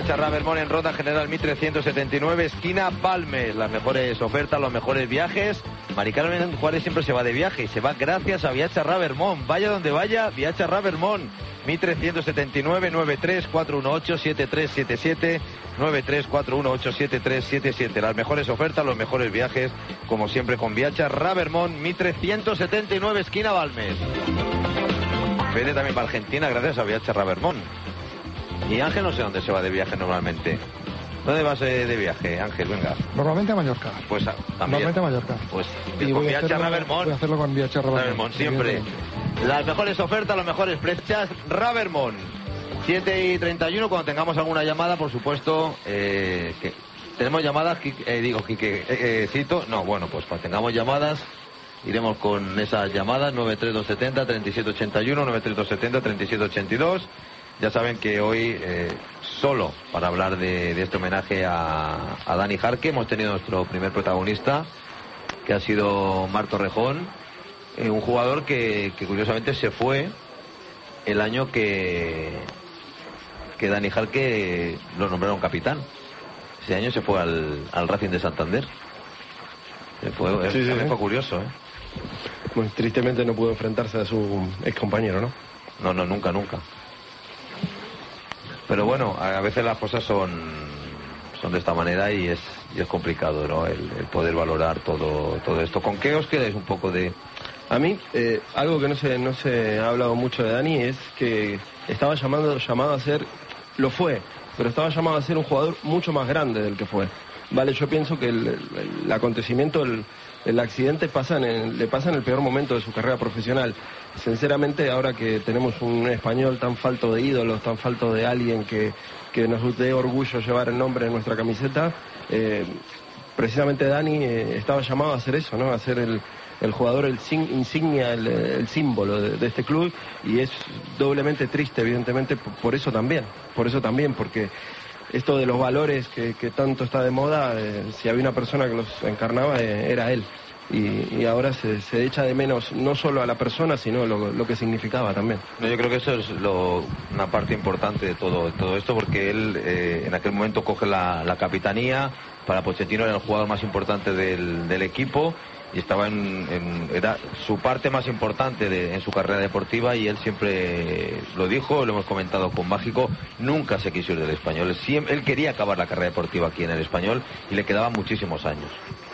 Viacha Ravermont en Ronda General mil trescientos setenta y nueve, esquina Balmes. Las mejores ofertas, los mejores viajes. Mari Carmen Juárez siempre se va de viaje y se va gracias a Viacha Ravermont. Vaya donde vaya, Viacha Ravermont. mil trescientos setenta y nueve, noventa y tres, cuatrocientos dieciocho, setenta y tres setenta y siete, noventa y tres, cuatrocientos dieciocho, setenta y tres setenta y siete. Las mejores ofertas, los mejores viajes, como siempre con Viacha Ravermont, mil trescientos setenta y nueve, esquina Balmes. Vete también para Argentina gracias a Viacha Ravermont. Y Ángel no sé dónde se va de viaje normalmente. ¿Dónde vas de, de viaje, Ángel? Venga. Normalmente a Mallorca. Pues a, también. Normalmente a Mallorca. Pues y con voy Viacha a hacerlo, Ravermont. Voy a hacerlo con Viacha Ravermont. Ravermont, siempre. Las mejores ofertas, los mejores precios, Ravermont. siete y treinta y uno, cuando tengamos alguna llamada, por supuesto, eh, que tenemos llamadas, eh, digo, que eh, cito, no, bueno, pues cuando tengamos llamadas, iremos con esas llamadas, nueve tres dos siete cero, tres siete ocho uno, nueve tres dos siete cero, tres siete ocho dos. Ya saben que hoy, eh, solo para hablar de, de este homenaje a, a Dani Jarque, hemos tenido nuestro primer protagonista, que ha sido Marc Torrejón, eh, un jugador que, que curiosamente se fue el año que, que Dani Jarque lo nombraron capitán. Ese año se fue al, al Racing de Santander. Se fue, sí, sí, también sí. fue curioso, ¿eh? Bueno, tristemente no pudo enfrentarse a su ex compañero, ¿no? No, no, nunca, nunca. Pero bueno, a veces las cosas son son de esta manera y es y es complicado, ¿no? El, el poder valorar todo todo esto. ¿Con qué os quedáis un poco de...? A mí, eh, algo que no se no se ha hablado mucho de Dani es que estaba llamando, llamado a ser, lo fue, pero estaba llamado a ser un jugador mucho más grande del que fue. Vale, yo pienso que el, el, el acontecimiento, el, el accidente pasa en el, le pasa en el peor momento de su carrera profesional. Sinceramente, ahora que tenemos un español tan falto de ídolos, tan falto de alguien que, que nos dé orgullo llevar el nombre de nuestra camiseta, eh, precisamente Dani eh, estaba llamado a hacer eso, ¿no? A ser el, el jugador, el sin, insignia, el, el símbolo de, de este club, y es doblemente triste, evidentemente, por, por eso también, por eso también, porque esto de los valores que, que tanto está de moda, eh, si había una persona que los encarnaba, eh, era él. Y, y ahora se, se echa de menos no solo a la persona, sino lo, lo que significaba también. No, yo creo que eso es lo, una parte importante de todo, todo esto, porque él eh, en aquel momento coge la, la capitanía. Para Pochettino era el jugador más importante del, del equipo y estaba en, en era su parte más importante de, en su carrera deportiva, y él siempre lo dijo, lo hemos comentado con Mágico, nunca se quiso ir del Español. Siempre, él quería acabar la carrera deportiva aquí en el Español y le quedaban muchísimos años.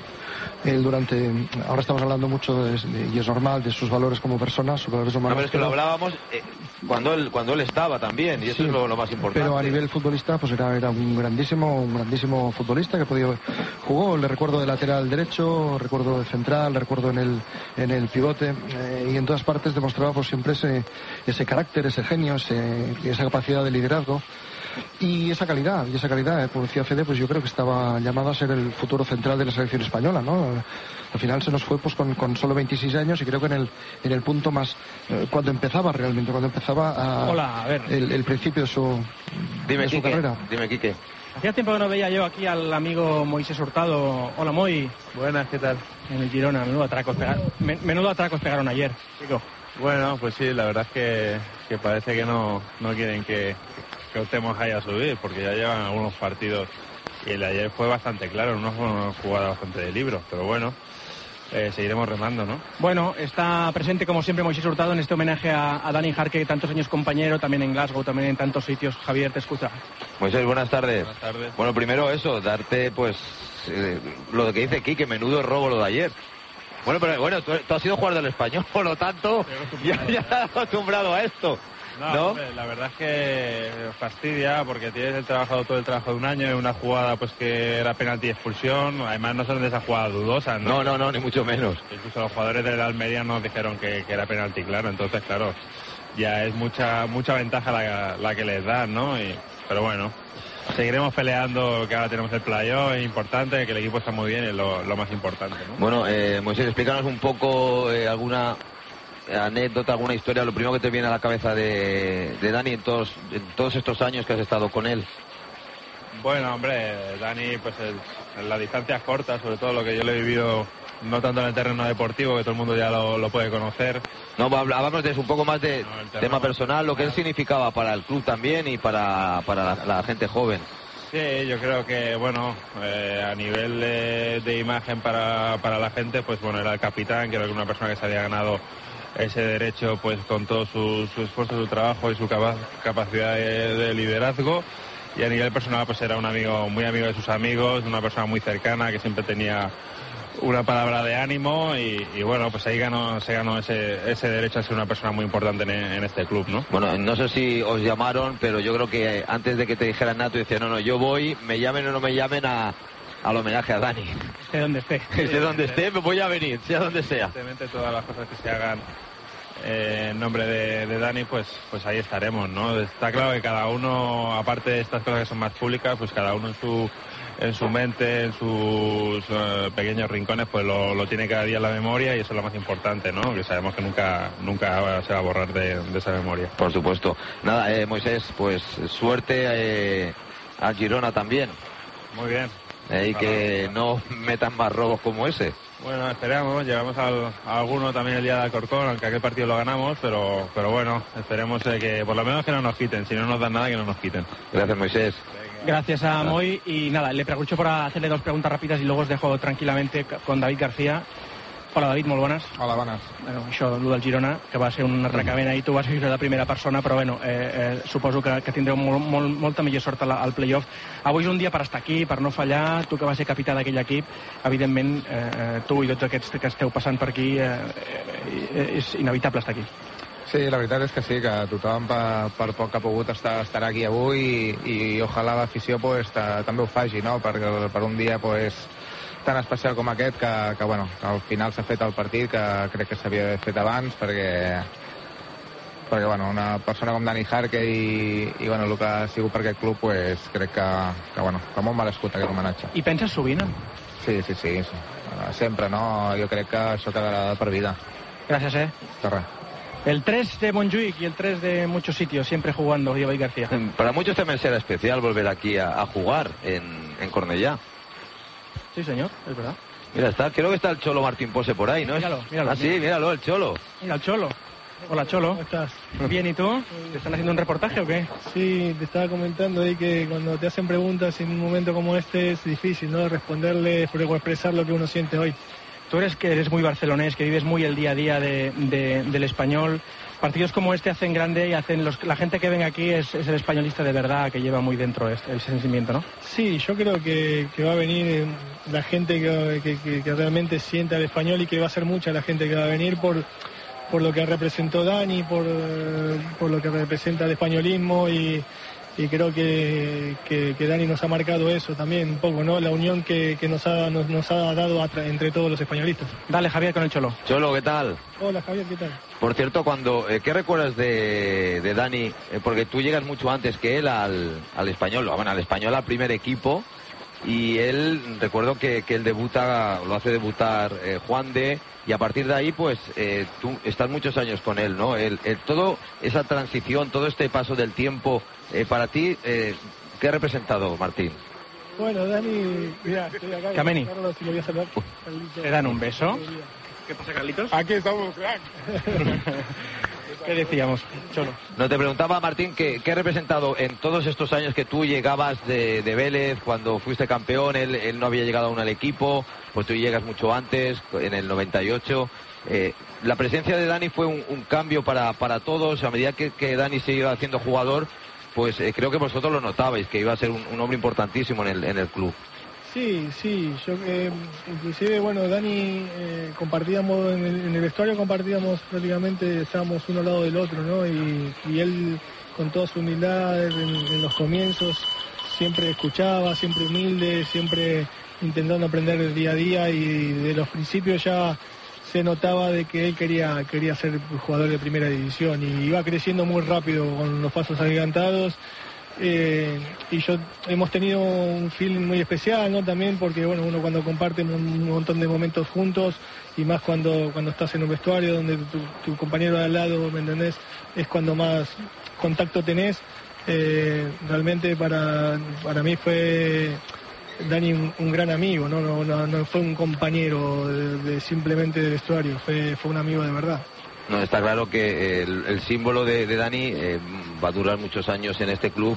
Él durante, ahora estamos hablando mucho de, y es normal, de sus valores como persona, sus valores humanos. No, pero es que lo hablábamos eh, cuando él cuando él estaba también, y eso sí, es lo, lo más importante. Pero a nivel futbolista, pues era, era un grandísimo un grandísimo futbolista que podía, jugó, le recuerdo de lateral derecho, recuerdo de central, recuerdo en el en el pivote, eh, y en todas partes demostraba pues siempre ese ese carácter, ese genio, ese, esa capacidad de liderazgo. Y esa calidad, y esa calidad, eh, como decía Fede, pues yo creo que estaba llamado a ser el futuro central de la selección española, ¿no? Al final se nos fue pues con, con solo veintiséis años, y creo que en el en el punto más, eh, cuando empezaba realmente, cuando empezaba a, Hola, a ver. El, el principio de su, dime, de su Quique, carrera. Dime, Quique. Hacía tiempo que no veía yo aquí al amigo Moisés Hurtado. Hola, Moy. Buenas, ¿qué tal? En el Girona, menudo atracos pegaron, menudo atracos pegaron ayer, chico. Bueno, pues sí, la verdad es que, que parece que no, no quieren que, que optemos ahí a subir, porque ya llevan algunos partidos y el de ayer fue bastante claro, no fue una jugada bastante de libro, pero bueno, eh, seguiremos remando, ¿no? Bueno, está presente como siempre Moisés Hurtado en este homenaje a, a Dani Jarque, tantos años compañero, también en Glasgow, también en tantos sitios. Javier, te escucha. Moisés, buenas tardes. Buenas tardes. Bueno, primero eso, darte pues eh, lo que dice Quique, menudo robo lo de ayer. Bueno, pero bueno, tú, tú has sido jugador del Español, por lo tanto, ya, ya estás acostumbrado a esto. No, ¿no? Hombre, la verdad es que fastidia, porque tienes el trabajado todo el trabajo de un año en una jugada pues que era penalti y expulsión. Además no son de esas jugadas dudosas, ¿no? No, no, no, ni mucho menos. Incluso los jugadores del Almería nos dijeron que, que era penalti, claro. Entonces, claro, ya es mucha mucha ventaja la, la que les dan, ¿no? Y, pero bueno, seguiremos peleando, que ahora tenemos el playoff, es importante, que el equipo está muy bien, es lo, lo más importante, ¿no? Bueno, eh, Moisés, explícanos un poco eh, alguna anécdota, alguna historia, lo primero que te viene a la cabeza de, de Dani en todos, en todos estos años que has estado con él. Bueno, hombre, Dani, pues el, en las distancias cortas, sobre todo lo que yo le he vivido, no tanto en el terreno deportivo, que todo el mundo ya lo, lo puede conocer. No, hablábamos de eso, un poco más de no, tema personal, lo que él significaba para el club también y para, para la, la gente joven. Sí, yo creo que, bueno, eh, a nivel de, de imagen para, para la gente, pues bueno, era el capitán, creo que una persona que se había ganado ese derecho pues con todo su, su esfuerzo, su trabajo y su capa- capacidad de, de liderazgo. Y a nivel personal pues era un amigo, muy amigo de sus amigos, una persona muy cercana que siempre tenía una palabra de ánimo y, y bueno, pues ahí ganó, se ganó ese, ese derecho a ser una persona muy importante en, en este club, ¿no? Bueno, no sé si os llamaron, pero yo creo que antes de que te dijeran nada, tú decías, no, no, yo voy, me llamen o no me llamen a, al homenaje a Dani. Esté donde esté. Esté donde esté, me voy a venir, sea donde sea. Evidentemente todas las cosas que se hagan eh, en nombre de, de Dani, pues, pues ahí estaremos, ¿no? Está claro que cada uno, aparte de estas cosas que son más públicas, pues cada uno en su en su mente, en sus uh, pequeños rincones, pues lo, lo tiene cada día en la memoria y eso es lo más importante, ¿no? Que sabemos que nunca nunca se va a borrar de, de esa memoria. Por supuesto. Nada, eh, Moisés, pues suerte eh, a Girona también. Muy bien. Eh, y que no metan más robos como ese. Bueno, esperamos, llegamos al, a alguno también el día de Alcorcón, aunque aquel partido lo ganamos, pero pero bueno, esperemos eh, que por lo menos que no nos quiten, si no nos dan nada que no nos quiten. Gracias, Moisés. Gracias a Moy y nada, le aprovecho para hacerle dos preguntas rápidas y luego os dejo tranquil·lamente con David García. Hola David, molt bones. Hola, bones. Bueno, això, el del Girona, que va ser un recament ahir, tu vas ser la primera persona, però bueno, eh, eh, suposo que, que tindreu molt, molt, molta millor sort al, al play-off. Avui és un dia per estar aquí, per no fallar, tu que vas ser capità d'aquell equip, evidentment eh, tu i tots aquests que esteu passant per aquí, eh, eh, és inevitable estar aquí. Sí, la veritat és que sí, que tothom per, per poc que ha pogut estar, estarà aquí avui i, i ojalà l'afició pues, ta, també ho faci, no? Per, per un dia pues, tan especial com aquest que, que, bueno, que al final s'ha fet el partit que crec que s'havia d'haver fet abans perquè, perquè bueno, una persona com Dani Jarque i, i bueno, el que ha sigut per aquest club pues, crec que, que, bueno, que molt merescut aquest homenatge. I penses sovint? Sí, sí, sí, sí. Sempre, no? Jo crec que això quedarà per vida. Gràcies, eh? De res. El tres de Montjuïc y el tres de muchos sitios, siempre jugando, David García. Para muchos también será especial volver aquí a, a jugar en, en Cornellá. Sí, señor, es verdad. Mira, está, creo que está el Cholo Martín Pose por ahí, ¿no? Míralo, míralo. Ah, sí, míralo, el Cholo. Mira, el Cholo. Hola, Cholo. ¿Cómo estás? Bien, ¿y tú? ¿Te están haciendo un reportaje o qué? Sí, te estaba comentando ahí que cuando te hacen preguntas en un momento como este es difícil, ¿no? Responderle o expresar lo que uno siente hoy. Tú eres que eres muy barcelonés, que vives muy el día a día de, de, del Español. Partidos como este hacen grande y hacen los, la gente que ven aquí es, es el españolista de verdad que lleva muy dentro este, el sentimiento, ¿no? Sí, yo creo que, que va a venir la gente que, que, que realmente siente al español y que va a ser mucha la gente que va a venir por, por lo que representó Dani, por, por lo que representa el españolismo y, y creo que, que, que Dani nos ha marcado eso también un poco, ¿no? La unión que, que nos, ha, nos, nos ha dado entre todos los españolistas. Dale, Javier, con el Cholo. Cholo, ¿qué tal? Hola, Javier, ¿qué tal? Por cierto, cuando eh, ¿qué recuerdas de, de Dani? Eh, porque tú llegas mucho antes que él al, al español, bueno, al español, al primer equipo, y él, recuerdo que, que él debuta, lo hace debutar eh, Juan de, y a partir de ahí, pues, eh, tú estás muchos años con él, ¿no? El, el, todo esa transición, todo este paso del tiempo, eh, para ti, eh, ¿qué ha representado, Martín? Bueno, Dani, mira, estoy acá. Cameni. Carlos, si lo voy a saludar. ¿Te dan un beso? ¿Qué pasa, Carlitos? Aquí estamos, crack. ¿Qué decíamos, Cholo? No, te preguntaba, Martín, ¿qué, qué ha representado en todos estos años que tú llegabas de, de Vélez, cuando fuiste campeón, él, él no había llegado aún al equipo, pues tú llegas mucho antes, en el noventa y ocho. Eh, la presencia de Dani fue un, un cambio para, para todos, a medida que, que Dani se iba haciendo jugador, pues eh, creo que vosotros lo notabais, que iba a ser un, un hombre importantísimo en el, en el club. Sí, sí, yo eh, inclusive, bueno, Dani, eh, compartíamos en el, en el vestuario, compartíamos prácticamente, estábamos uno al lado del otro, ¿no? Y, y él, con toda su humildad, en, en los comienzos, siempre escuchaba, siempre humilde, siempre intentando aprender día a día, y de los principios ya se notaba de que él quería, quería ser jugador de primera división, y iba creciendo muy rápido con los pasos agigantados. Eh, y yo hemos tenido un feeling muy especial, ¿no? También porque, bueno, uno cuando comparte un montón de momentos juntos, y más cuando, cuando estás en un vestuario donde tu, tu compañero de al lado, ¿me entendés? Es cuando más contacto tenés. Eh, realmente para, para mí fue Dani un, un gran amigo, ¿no? No, no, no fue un compañero de, de simplemente de vestuario, fue, fue un amigo de verdad. No, está claro que el, el símbolo de, de Dani eh, va a durar muchos años en este club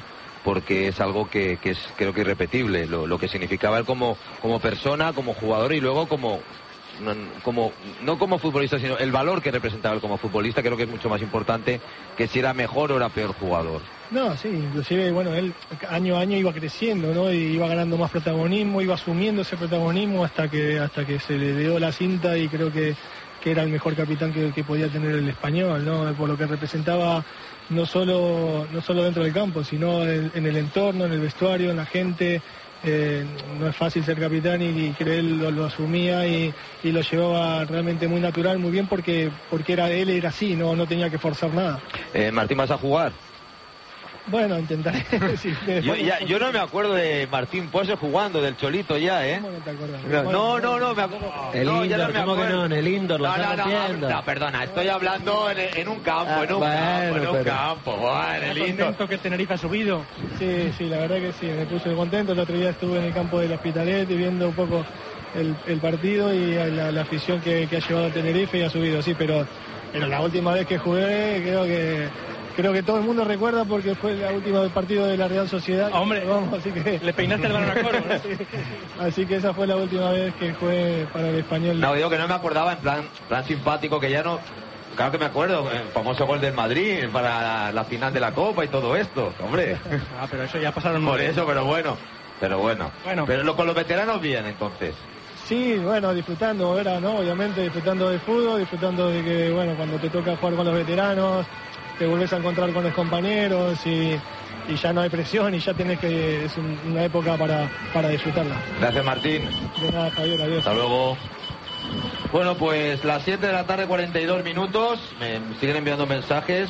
porque es algo que, que es creo que irrepetible, lo, lo que significaba él como, como persona, como jugador y luego como, no, como no como futbolista, sino el valor que representaba él como futbolista. Creo que es mucho más importante que si era mejor o era peor jugador. No, sí, inclusive, bueno, él año a año iba creciendo, ¿no? Y iba ganando más protagonismo, iba asumiendo ese protagonismo hasta que hasta que se le dio la cinta, y creo que, que era el mejor capitán que, que podía tener el Español, ¿no? Por lo que representaba no solo no solo dentro del campo, sino en, en el entorno, en el vestuario, en la gente. Eh, no es fácil ser capitán, y, y que él lo, lo asumía y, y lo llevaba realmente muy natural, muy bien, porque porque era él era así, no no tenía que forzar nada. Eh, Martín, ¿vas a jugar? Bueno, intentaré. Sí, yo, ya, yo no me acuerdo de Martín Pose jugando, del Cholito ya, ¿eh? ¿Cómo no te acuerdas? No, no, no, me acuerdo. El no, indoor, ya no me ¿cómo que no? En el indoor lo no, están no, haciendo. no, no, perdona, estoy hablando en, en un campo, Ah, en un bueno, campo, en un pero- campo, bueno, en el indoor. Contento que el Tenerife ha subido. Sí, sí, la verdad que sí, me puse contento. El otro día estuve en el campo del Hospitalet y viendo un poco el, el partido y la, la afición que, que ha llevado a Tenerife, y ha subido, sí, pero, pero la última vez que jugué, creo que creo que todo el mundo recuerda, porque fue el último partido de la Real Sociedad. Hombre, vamos, así que le peinaste el balón a coro, ¿no? Sí. Así que esa fue la última vez que jugué para el Español. No, digo que no me acordaba en plan, plan simpático, que ya no... Claro que me acuerdo, el famoso gol del Madrid para la, la final de la Copa y todo esto, hombre. Ah, pero eso ya pasaron Por nueve. eso, pero bueno, pero bueno. Bueno. Pero lo, con los veteranos bien, entonces. Sí, bueno, disfrutando, era, ¿no? Obviamente disfrutando del fútbol, disfrutando de que, bueno, cuando te toca jugar con los veteranos, te volvés a encontrar con los compañeros y, y ya no hay presión, y ya tenés que, es un- una época para, para disfrutarla. Gracias, Martín. De nada, Javier, adiós. Hasta luego. Bueno, pues las siete de la tarde, cuarenta y dos minutos. Me siguen enviando mensajes.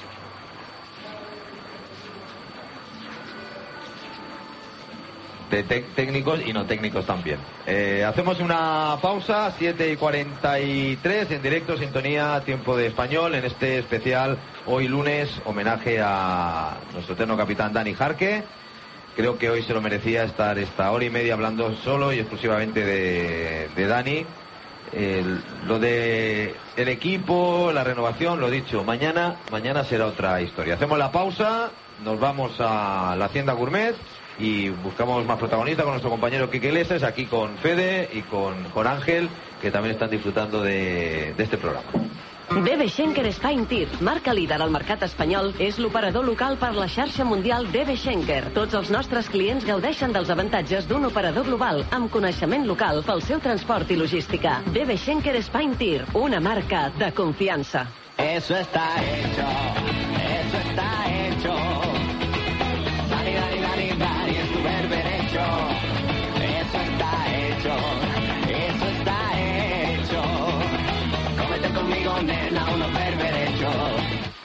De tec- técnicos y no técnicos también. Eh, hacemos una pausa, siete y cuarenta y tres, en directo, sintonía, tiempo de español, en este especial, hoy lunes, homenaje a nuestro eterno capitán Dani Jarque. Creo que hoy se lo merecía estar esta hora y media hablando solo y exclusivamente de, de Dani. El- lo de el equipo, la renovación, lo dicho, mañana, mañana será otra historia. Hacemos la pausa, nos vamos a la Hacienda Gourmet y buscamos más protagonistas con nuestro compañero Quique Leses, aquí con Fede y con, con Ángel, que también están disfrutando de, de este programa. D B Schenker Spine Tir, marca líder al mercat espanyol, és l'operador local per la xarxa mundial D B Schenker. Tots els nostres clients gaudeixen dels avantatges d'un operador global amb coneixement local pel seu transport i logística. D B Schenker Spine Tir, una marca de confiança. Eso está hecho, eso está hecho. Dani, Dani, Dani, Dani, es tu berberecho. Eso está hecho, eso está hecho. Cómete conmigo, nena, unos berberechos.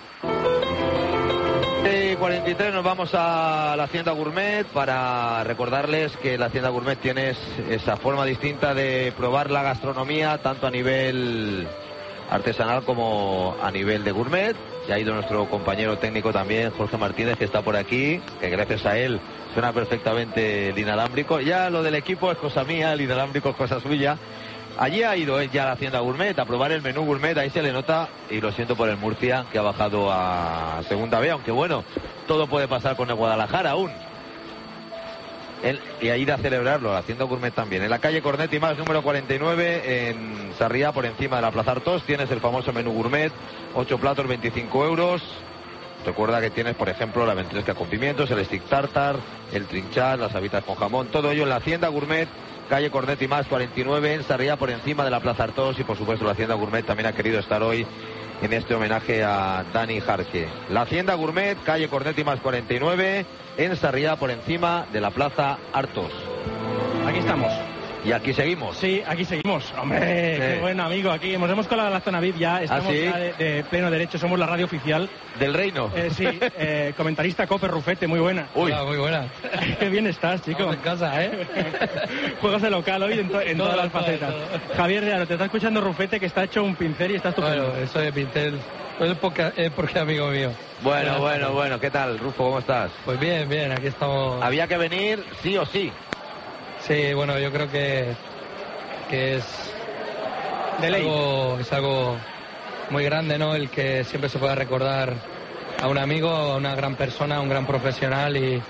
siete y cuarenta y tres nos vamos a la Hacienda Gourmet para recordarles que la Hacienda Gourmet tiene esa forma distinta de probar la gastronomía, tanto a nivel artesanal como a nivel de gourmet. Ya ha ido nuestro compañero técnico también, Jorge Martínez, que está por aquí, que gracias a él suena perfectamente el inalámbrico. Ya lo del equipo es cosa mía, el inalámbrico es cosa suya. Allí ha ido él ya a la Hacienda Gourmet a probar el menú gourmet, ahí se le nota, y lo siento por el Murcia, que ha bajado a segunda B, aunque bueno, todo puede pasar con el Guadalajara aún. El, y a ir a celebrarlo, la Hacienda Gourmet también. En la calle Cornet y más, número cuarenta y nueve, en Sarriá, por encima de la Plaza Artós, tienes el famoso menú gourmet, ocho platos, veinticinco euros. Recuerda que tienes, por ejemplo, la ventresca con pimientos, el stick tartar, el trinchar, las habitas con jamón, todo ello en la Hacienda Gourmet, calle Cornet y más, cuarenta y nueve, en Sarriá, por encima de la Plaza Artós. Y por supuesto la Hacienda Gourmet también ha querido estar hoy en este homenaje a Dani Jarque. La Hacienda Gourmet, calle Cornet y más, cuarenta y nueve, en Sarriá, por encima de la Plaza Artós. Aquí estamos. Y aquí seguimos. Sí, aquí seguimos. Hombre, Sí. qué bueno, amigo. Aquí nos hemos colado a la zona V I P ya. Estamos ¿Ah, sí? ya de, de pleno derecho. Somos la radio oficial. Del Reino. Eh, sí, eh, comentarista Cope Rufete, muy buena. Uy. Hola, muy buena. Qué bien estás, chico. Estamos en casa, ¿eh? Juegas de local hoy en, to- en Todo, todas las todo, facetas. todo. Javier Llano, te está escuchando Rufete, que está hecho un pincel y está estupendo. Bueno, eso de Pintel es porque, es porque es amigo mío. Bueno, bueno, bueno, ¿qué tal, Rufo? ¿Cómo estás? Pues bien, bien, aquí estamos. Había que venir sí o sí. Sí, bueno, yo creo que, que es, De es, ley. algo, es algo muy grande, ¿no? El que siempre se pueda recordar a un amigo, a una gran persona, a un gran profesional y,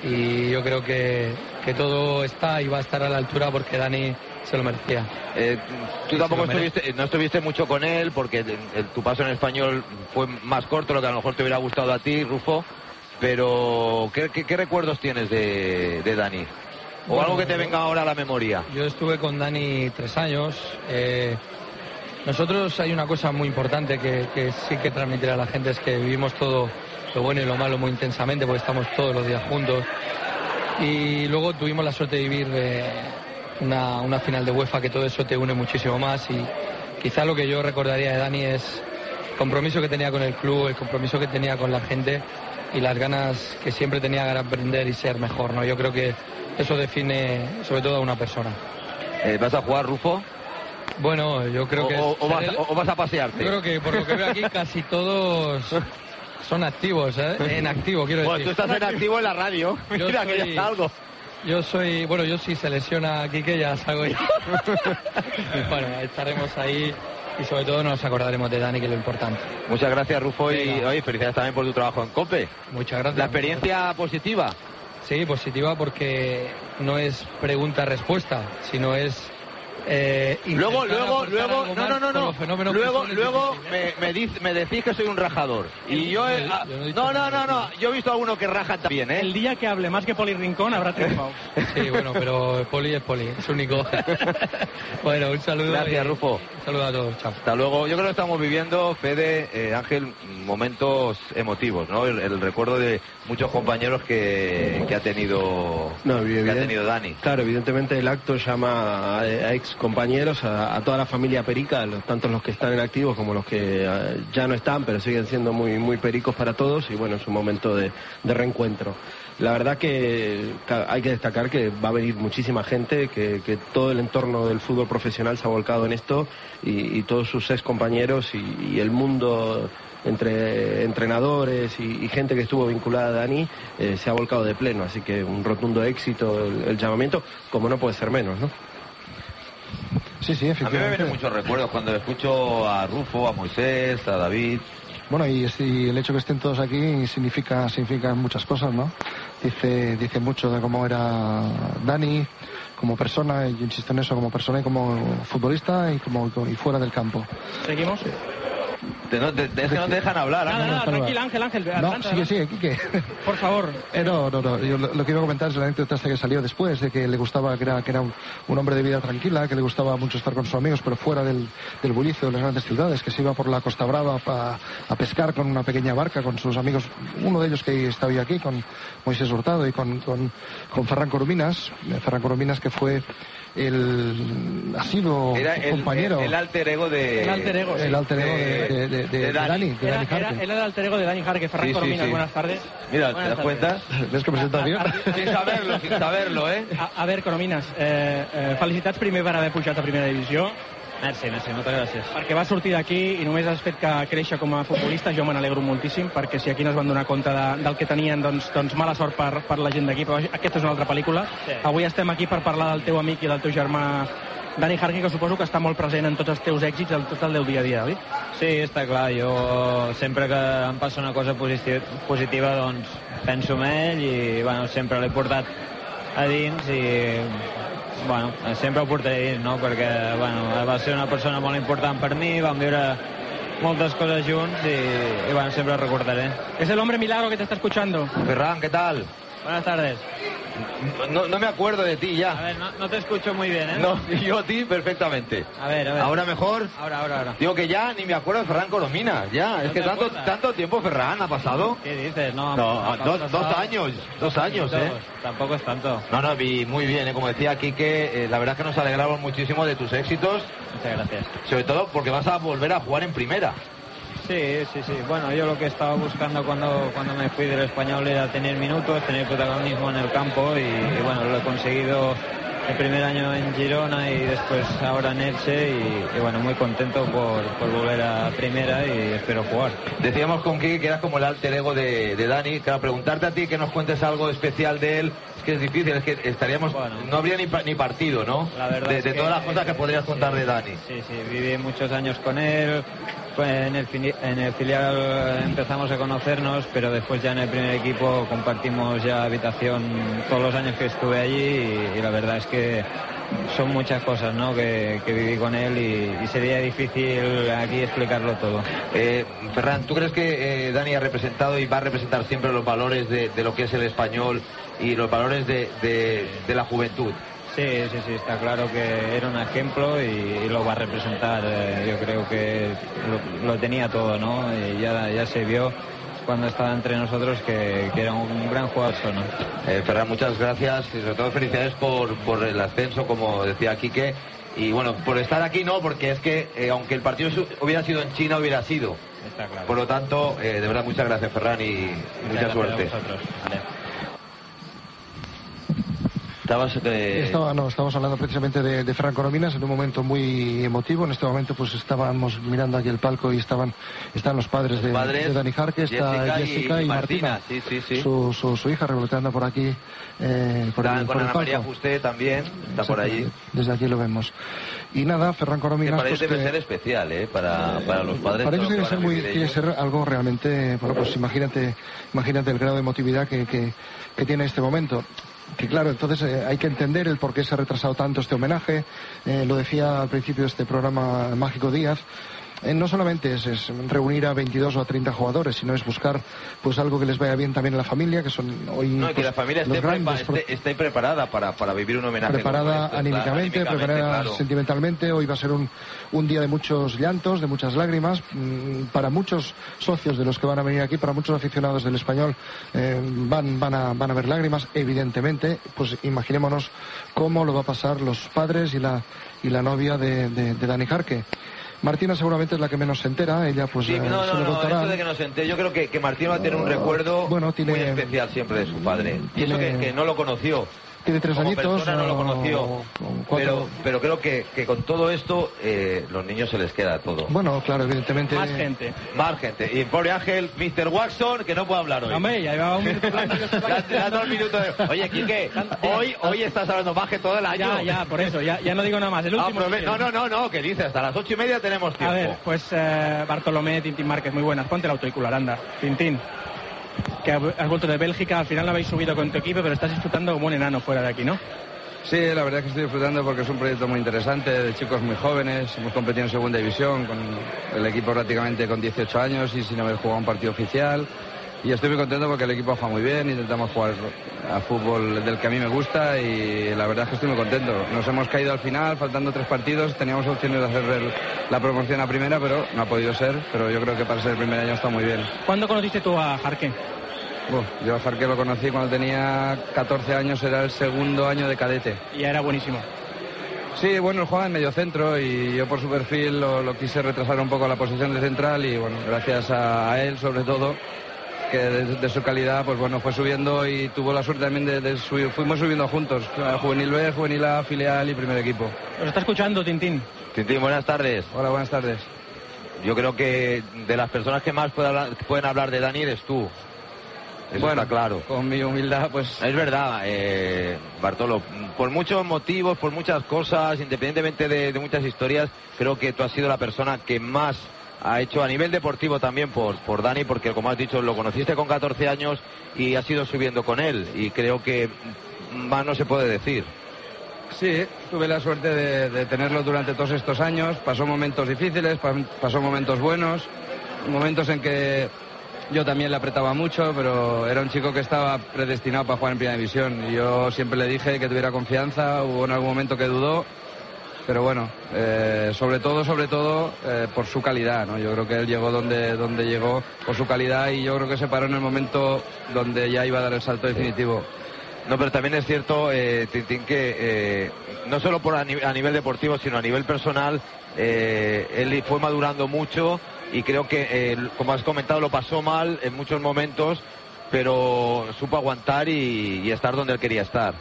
y yo creo que, que todo está y va a estar a la altura porque Dani se lo merecía. Eh, tú tampoco estuviste, no estuviste mucho con él porque el, el, tu paso en Español fue más corto, lo que a lo mejor te hubiera gustado a ti, Rufo, pero ¿qué, qué, qué recuerdos tienes de, de Dani? ¿O bueno, algo que te venga ahora a la memoria? Yo estuve con Dani tres años. Eh, nosotros hay una cosa muy importante que, que sí que transmitir a la gente, es que vivimos todo lo bueno y lo malo muy intensamente porque estamos todos los días juntos. Y luego tuvimos la suerte de vivir eh, una, una final de UEFA, que todo eso te une muchísimo más. Y quizá lo que yo recordaría de Dani es el compromiso que tenía con el club, el compromiso que tenía con la gente y las ganas que siempre tenía de aprender y ser mejor, ¿no? Yo creo que eso define sobre todo a una persona. Eh, ¿Vas a jugar, Rufo? Bueno, yo creo que... O, o, vas, el... o vas a pasearte. Yo creo que por lo que veo aquí casi todos son activos, ¿eh? En activo, quiero bueno, decir. Bueno, tú estás en activo en la radio. Yo Mira soy, que ya salgo. Yo soy... Bueno, yo si se lesiona aquí que ya salgo yo. Bueno, estaremos ahí y sobre todo nos acordaremos de Dani, que es lo importante. Muchas gracias, Rufo, y oye, felicidades también por tu trabajo en COPE. Muchas gracias. ¿La experiencia positiva? Sí, positiva porque no es pregunta-respuesta, sino es... Eh, luego, luego, luego, no, no, no, no, luego, luego me, me, diz, me decís que soy un rajador. Y yo, he, a, no, no, no, no, yo he visto a alguno que raja también, ¿eh? El día que hable más que Poli Rincón habrá triunfado. Sí, bueno, pero Poli es Poli, es único. Bueno, un saludo. Gracias, y, Rufo. Un saludo a todos, chao. Hasta luego. Yo creo que estamos viviendo, Fede, eh, Ángel, momentos emotivos, ¿no? El, el recuerdo de muchos compañeros que, que ha tenido, no, que ha tenido Dani. Claro, evidentemente el acto llama a, a ex compañeros, a, a toda la familia perica, los, tanto los que están en activos como los que uh, ya no están, pero siguen siendo muy muy pericos para todos, y bueno, es un momento de, de reencuentro. La verdad que hay que destacar que va a venir muchísima gente, que, que todo el entorno del fútbol profesional se ha volcado en esto, y, y todos sus ex compañeros y, y el mundo entre entrenadores y, y gente que estuvo vinculada a Dani eh, se ha volcado de pleno, así que un rotundo éxito el, el llamamiento, como no puede ser menos, ¿no? Sí, sí, efectivamente. A mí me vienen muchos recuerdos cuando escucho a Rufo, a Moisés, a David. Bueno, y, y el hecho que estén todos aquí significa, significa muchas cosas, ¿no? Dice, dice mucho de cómo era Dani como persona, y yo insisto en eso, como persona y como futbolista y como y fuera del campo. ¿Seguimos? Te, no, te, te, es que no te dejan hablar. Nada, nada, tranquila, Ángel, Ángel. No, adelante, sigue, sigue, Quique. Por favor. Eh, no, no, no. Yo lo, lo que iba a comentar es la anécdota hasta que salió después, de que le gustaba, que era, que era un, un hombre de vida tranquila, que le gustaba mucho estar con sus amigos, pero fuera del, del bullicio de las grandes ciudades, que se iba por la Costa Brava pa, a pescar con una pequeña barca con sus amigos, uno de ellos que estaba aquí, con Moisés Hurtado y con, con, con Ferran Corominas, Ferran Corominas que fue el ha sido era el, compañero el, el alter ego de el alter ego, sí. el alter ego de, de, de, de, de, de Dani, de era, Dani era, era el alter ego de Dani Jarque. Ferran sí, Corominas, sí, sí. buenas tardes. Mira, buenas ¿te das cuenta? ¿Ves que presenta bien? Sin saberlo, sin saberlo, eh? A, a veure, Corominas, eh, eh, felicitats primer per haver pujat a primera divisió. Merci, merci, moltes gràcies. Perquè vas sortir d'aquí i només has fet que créixer com a futbolista, jo me n'alegro moltíssim, perquè si aquí no es van donar compte de, del que tenien, doncs, doncs mala sort per, per la gent d'aquí, però aquesta és una altra pel·lícula. Sí. Avui estem aquí per parlar del teu amic i del teu germà Dani Jarque, que suposo que està molt present en tots els teus èxits, en tot el teu dia a dia, oi? Sí, està clar, jo sempre que em passa una cosa positiva, doncs penso en ell i bueno, sempre l'he portat a dins i bueno, sempre ho portaré dins, no? Perquè bueno, va ser una persona molt important per mi, vam viure moltes coses junts i, i bueno, sempre ho recordaré. Es el hombre milagro que te está escuchando. Ferran, ¿qué tal? Buenas tardes. No, no me acuerdo de ti ya. A ver, no, no te escucho muy bien, ¿eh? No, yo a ti perfectamente. A ver, a ver. ¿Ahora mejor? Ahora, ahora, ahora. Digo que ya ni me acuerdo de Ferran Corominas, ya. ¿No es que tanto, tanto tiempo, Ferran, ha pasado. ¿Qué dices? No, no no, dos, no, dos no, años, dos años, ¿eh? Tampoco es tanto. No, no, vi muy bien, ¿eh? Como decía Quique, eh, la verdad es que nos alegramos muchísimo de tus éxitos. Muchas gracias. Sobre todo porque vas a volver a jugar en primera. Sí, sí, sí. Bueno, yo lo que estaba buscando cuando, cuando me fui del Español era tener minutos, tener protagonismo en el campo y, y bueno, lo he conseguido el primer año en Girona y después ahora en Elche y, y bueno, muy contento por, por volver a primera y espero jugar. Decíamos con Kiki que eras como el alter ego de, de Dani. Claro, preguntarte a ti que nos cuentes algo especial de él, es que es difícil, es que estaríamos, bueno, no habría ni, ni partido, ¿no? La verdad de, es de que, todas las cosas que podrías contar sí, de Dani. Sí, sí, viví muchos años con él, en el, en el filial empezamos a conocernos, pero después ya en el primer equipo compartimos ya habitación todos los años que estuve allí y, y la verdad es que son muchas cosas, ¿no?, que, que viví con él y, y sería difícil aquí explicarlo todo. Eh, Ferran, ¿tú crees que eh, Dani ha representado y va a representar siempre los valores de, de lo que es el español y los valores de, de, de la juventud? Sí, sí, sí, está claro que era un ejemplo y, y lo va a representar. Eh, yo creo que lo, lo tenía todo, ¿no? Y ya, ya se vio cuando estaba entre nosotros que, que era un gran jugador, ¿no? Eh, Ferran, muchas gracias y sobre todo felicidades por, por el ascenso, como decía Quique. Y bueno, por estar aquí no, porque es que eh, aunque el partido hubiera sido en China, hubiera sido. Está claro. Por lo tanto, eh, de verdad, muchas gracias, Ferran, y mucha muchas suerte. Vale. Estabas, eh... Estaba, no, estamos hablando precisamente de, de Ferran Corominas en un momento muy emotivo. En este momento pues estábamos mirando aquí el palco y estaban están los padres, los de, padres de Dani Jarque, está Jessica, Jessica y, y Martina, Martina, sí, sí, sí. Su, su, su hija revoloteando por aquí. Eh, por está, el, con por Ana el María Fusté también, está por allí. Desde aquí lo vemos. Y nada, Ferran Corominas... Que para ellos pues, debe que, ser especial, ¿eh? Para, para los padres. Para ellos debe ser, muy, ellos. tiene que ser algo realmente... Bueno, pues imagínate, imagínate el grado de emotividad que, que, que tiene este momento. Que claro, entonces eh, hay que entender el por qué se ha retrasado tanto este homenaje. Eh, lo decía al principio de este programa Mágico Díaz. Eh, no solamente es, es reunir a veintidós o a treinta jugadores, sino es buscar pues algo que les vaya bien también a la familia, que son hoy no, y pues, que la familia esté, grandes, prepa esté, esté preparada para, para vivir un homenaje. Preparada esto, anímicamente, claro, preparada claro. sentimentalmente. Hoy va a ser un, un día de muchos llantos, de muchas lágrimas. Mm, para muchos socios de los que van a venir aquí, para muchos aficionados del Español, eh, van, van, a, van a ver lágrimas, evidentemente. Pues imaginémonos cómo lo va a pasar los padres y la, y la novia de, de, de Dani Jarque. Martina seguramente es la que menos se entera, ella pues sí, eh, no, se no, lo no, contará. eso de que no se entere, yo creo que, que Martina va a tener un recuerdo bueno, tiene, muy especial siempre de su padre. Y tiene, eso que, que no lo conoció. Tiene tres Como añitos. persona no lo conoció. O, o pero, pero creo que, que con todo esto, eh, los niños se les queda todo. Bueno, claro, evidentemente. Más gente. Más gente. Y el pobre Ángel, mister Watson, que no puede hablar hoy. Hombre, ya llevaba un minuto hablando. ya, ya dos minutos de... Oye, Quique, hoy, hoy estás hablando más que todo el año. Ya, ya, por eso, ya, ya no digo nada más. El último. Ah, no, no, no, no, que dice, hasta las ocho y media tenemos tiempo. A ver, pues eh, Bartolomé, Tintín Márquez, muy buenas. Ponte el autoicular, anda. Tintín, que has vuelto de Bélgica, al final lo habéis subido con tu equipo, pero estás disfrutando como un enano fuera de aquí, ¿no? Sí, la verdad es que estoy disfrutando porque es un proyecto muy interesante, de chicos muy jóvenes. Hemos competido en segunda división con el equipo prácticamente con dieciocho años y sin haber jugado un partido oficial. Y estoy muy contento porque el equipo juega muy bien, intentamos jugar a fútbol del que a mí me gusta y la verdad es que estoy muy contento. Nos hemos caído al final, faltando tres partidos, teníamos opciones de hacer el, la promoción a primera, pero no ha podido ser, pero yo creo que para ser el primer año está muy bien. ¿Cuándo conociste tú a Jarque? Uf, yo a Jarque lo conocí cuando tenía catorce años, era el segundo año de cadete. Y era buenísimo. Sí, bueno, él juega en medio centro y yo por su perfil lo, lo quise retrasar un poco a la posición de central y bueno, gracias a, a él sobre todo, que de, de su calidad, pues bueno, fue subiendo y tuvo la suerte también de, de subir, fuimos subiendo juntos, Juvenil B, Juvenil A, filial y primer equipo. ¿Nos está escuchando, Tintín? Tintín, buenas tardes. Hola, buenas tardes. Yo creo que de las personas que más puede hablar, pueden hablar de Dani eres tú. Eso bueno, está claro. Con mi humildad, pues... Es verdad, eh, Bartolo, por muchos motivos, por muchas cosas, independientemente de, de muchas historias, creo que tú has sido la persona que más ha hecho a nivel deportivo también por, por Dani, porque como has dicho, lo conociste con catorce años y has ido subiendo con él, y creo que más no se puede decir. Sí, tuve la suerte de, de tenerlo durante todos estos años, pasó momentos difíciles, pasó momentos buenos, momentos en que yo también le apretaba mucho, pero era un chico que estaba predestinado para jugar en primera división. Y yo siempre le dije que tuviera confianza, hubo en algún momento que dudó, pero bueno, eh, sobre todo, sobre todo, eh, por su calidad, ¿no? Yo creo que él llegó donde, donde llegó por su calidad y yo creo que se paró en el momento donde ya iba a dar el salto definitivo. No, pero también es cierto, eh, Tintín, que eh, no solo por a, ni a nivel deportivo, sino a nivel personal, eh, él fue madurando mucho. Y creo que, eh, como has comentado, lo pasó mal en muchos momentos, pero supo aguantar y, y estar donde él quería estar.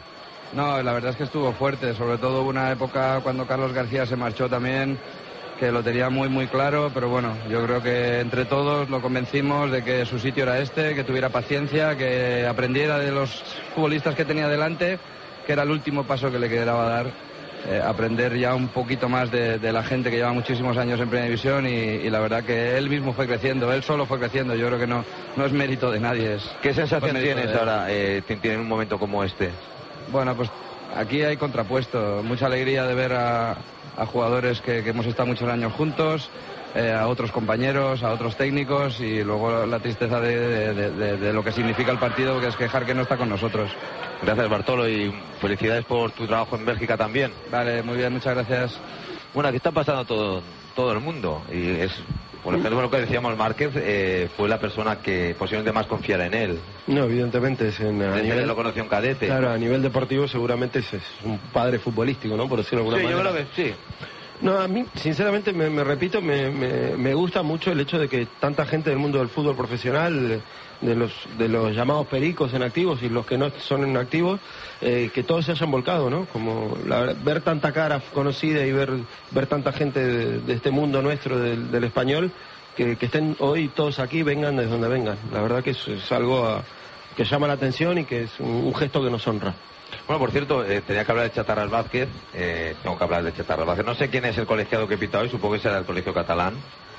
No, la verdad es que estuvo fuerte, sobre todo una época cuando Carlos García se marchó también, que lo tenía muy muy claro, pero bueno, yo creo que entre todos lo convencimos de que su sitio era este, que tuviera paciencia, que aprendiera de los futbolistas que tenía delante, que era el último paso que le quedaba dar, eh, aprender ya un poquito más de, de la gente que lleva muchísimos años en Primera División y, y la verdad que él mismo fue creciendo, él solo fue creciendo, yo creo que no, no es mérito de nadie. Es, ¿Qué sensación tienes de ahora eh, en un momento como este? Bueno, pues aquí hay contrapuesto, mucha alegría de ver a, a jugadores que, que hemos estado muchos años juntos, eh, a otros compañeros, a otros técnicos y luego la tristeza de, de, de, de lo que significa el partido, que es que Jarque no está con nosotros. Gracias, Bartolo, y felicidades por tu trabajo en Bélgica también. Vale, muy bien, muchas gracias. Bueno, aquí está pasando todo, todo el mundo y es... Por ejemplo, lo que decíamos, Márquez eh, fue la persona que posiblemente más confiara en él. No, evidentemente es en, a Desde nivel, que lo conoció en cadete. Claro, a nivel deportivo seguramente es, es un padre futbolístico, ¿no? Por decirlo de alguna sí, manera. yo creo que sí. No, a mí, sinceramente, me, me repito, me, me, me gusta mucho el hecho de que tanta gente del mundo del fútbol profesional, de los de los llamados pericos en activos y los que no son en activos, eh, que todos se hayan volcado, ¿no? Como la, ver tanta cara conocida y ver ver tanta gente de, de este mundo nuestro del, del español, que, que estén hoy todos aquí, vengan desde donde vengan. La verdad que es, es algo a, que llama la atención y que es un, un gesto que nos honra. Bueno, por cierto, eh, tenía que hablar de Chatarras Vázquez, eh, tengo que hablar de Chatarras Vázquez. No sé quién es el colegiado que pita hoy, supongo que será el colegio catalán.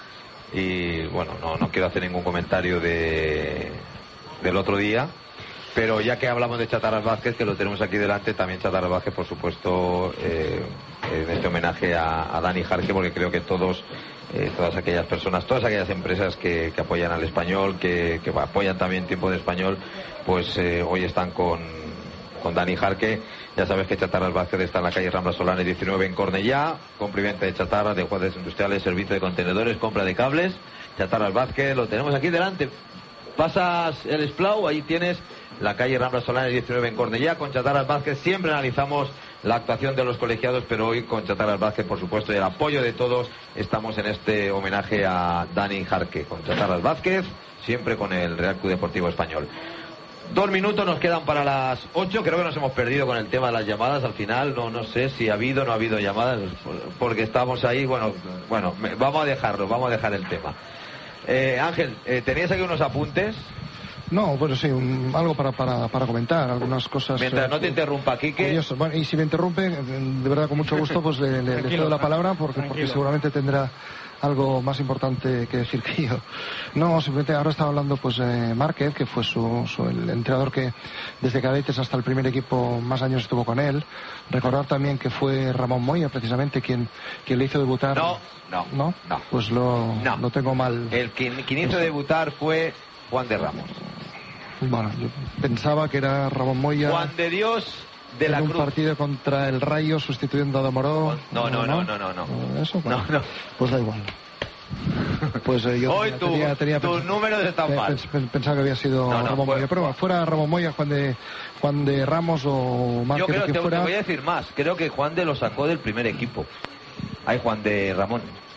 Y bueno, no, no quiero hacer ningún comentario de del otro día, pero ya que hablamos de Chatarras Vázquez, que lo tenemos aquí delante, también Chatarras Vázquez, por supuesto, eh, en este homenaje a, a Dani Jarque, porque creo que todos, eh, todas aquellas personas, todas aquellas empresas que, que apoyan al español, que, que apoyan también Tiempo de Español, pues eh, hoy están con, con Dani Jarque. Ya sabes que Chatarras Vázquez está en la calle Rambla Solana diecinueve en Cornellá, compra-venta de chatarras, de juguetes industriales, servicio de contenedores, compra de cables. Chatarras Vázquez, lo tenemos aquí delante. Pasas el Esplau, ahí tienes la calle Rambla Solana diecinueve en Cornellá. Con Chatarras Vázquez siempre analizamos la actuación de los colegiados, pero hoy con Chatarras Vázquez, por supuesto, y el apoyo de todos, estamos en este homenaje a Dani Jarque. Con Chatarras Vázquez, siempre con el Real Club Deportivo Español. Dos minutos nos quedan para las ocho. Creo que nos hemos perdido con el tema de las llamadas. Al final no no sé si ha habido o no ha habido llamadas, porque estamos ahí. Bueno, bueno, vamos a dejarlo, vamos a dejar el tema. Eh, Ángel, eh, ¿tenías aquí unos apuntes? No, bueno, sí, un, algo para, para, para comentar, algunas cosas. Mientras eh, no te interrumpa, Quique. Bueno, y si me interrumpe, de verdad con mucho gusto, pues le, le, le cedo la palabra, porque, porque seguramente tendrá algo más importante que decir que yo. No, simplemente ahora estaba hablando pues eh, Márquez, que fue su, su, el entrenador que desde cadetes hasta el primer equipo más años estuvo con él. Recordar también que fue Ramón Moya precisamente quien, quien le hizo debutar. No, no, no, no. Pues lo, no. lo tengo mal. El quien, quien hizo debutar fue Juan de Ramos. Bueno, yo pensaba que era Ramón Moya. Juan de Dios de la en un Cruz. partido contra el Rayo sustituyendo a Damoró. No, no, no, no, no, no. Eso, bueno, no, no. Pues da igual. Pues eh, yo hoy tenía, tu, tenía, tenía tus pens números están mal. Pens pensaba que había sido no, no, Ramón fue, Moya, pero bueno, fuera Ramón Moya, Juan de Juan de Ramos o más yo que, creo que te, fuera. te voy a decir más. Creo que Juan de lo sacó del primer equipo. Hay Juan de Ramón.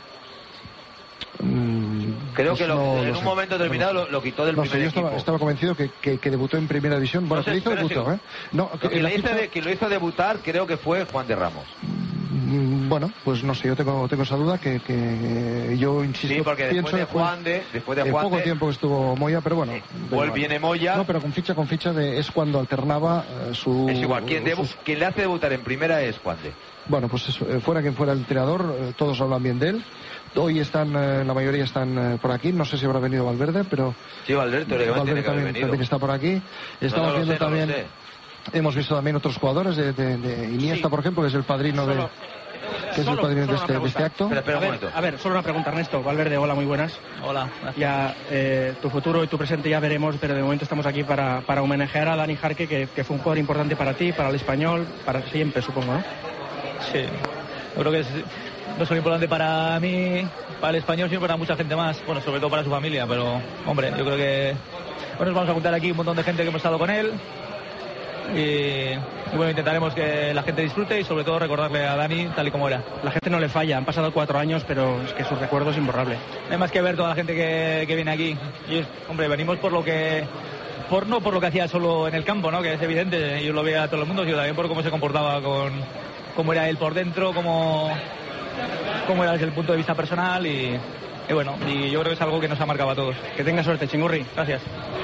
Mm, Creo pues que lo, no, en no un sé, momento determinado no lo, lo quitó del no primer sé, yo equipo. estaba, estaba convencido que, que, que debutó en primera división. Bueno, no sé, que lo hizo debutó, ¿eh? No, que, quien, lo hizo ficha... de, quien lo hizo debutar creo que fue Juan de Ramos. Bueno, pues no sé, yo tengo, tengo esa duda que, que yo insisto. Sí, porque después pienso de Juan de, después de el Juan poco de, tiempo que estuvo Moya, pero bueno. Pues viene Moya. No, pero con ficha, con ficha de, es cuando alternaba eh, su. Es igual, quien, debu, sus... quien le hace debutar en primera es Juan de. Bueno, pues eso, fuera quien fuera el entrenador, eh, todos hablan bien de él. Hoy están, eh, la mayoría están eh, por aquí. No sé si habrá venido Valverde, pero. Sí, Valverde, Valverde tiene que también, haber también está por aquí. Estamos no, no viendo sé, también. No hemos visto también otros jugadores de, de, de Iniesta, sí, por ejemplo, que es el padrino solo, de. Que es el padrino de este, de este acto. Espera, espera a, ver, a ver, solo una pregunta, Ernesto. Valverde, hola, muy buenas. Hola. Ya eh, tu futuro y tu presente ya veremos, pero de momento estamos aquí para, para homenajear a Dani Jarque, que, que fue un jugador importante para ti, para el español, para siempre, supongo, ¿no? Sí, yo creo que es no solo importante para mí, para el español, sino para mucha gente más. Bueno, sobre todo para su familia, pero, hombre, yo creo que... Bueno, nos vamos a juntar aquí un montón de gente que hemos estado con él. Y, y bueno, intentaremos que la gente disfrute y sobre todo recordarle a Dani tal y como era. La gente no le falla, han pasado cuatro años, pero es que su recuerdo es imborrable. Hay más que ver toda la gente que, que viene aquí. Y, hombre, venimos por lo que por no por lo que hacía solo en el campo, ¿no? Que es evidente, yo lo veía a todo el mundo, sino también por cómo se comportaba, con cómo era él por dentro, cómo, cómo era desde el punto de vista personal y, y bueno, y yo creo que es algo que nos ha marcado a todos. Que tenga suerte, Chingurri. Gracias.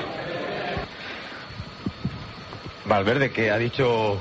Valverde, que ha dicho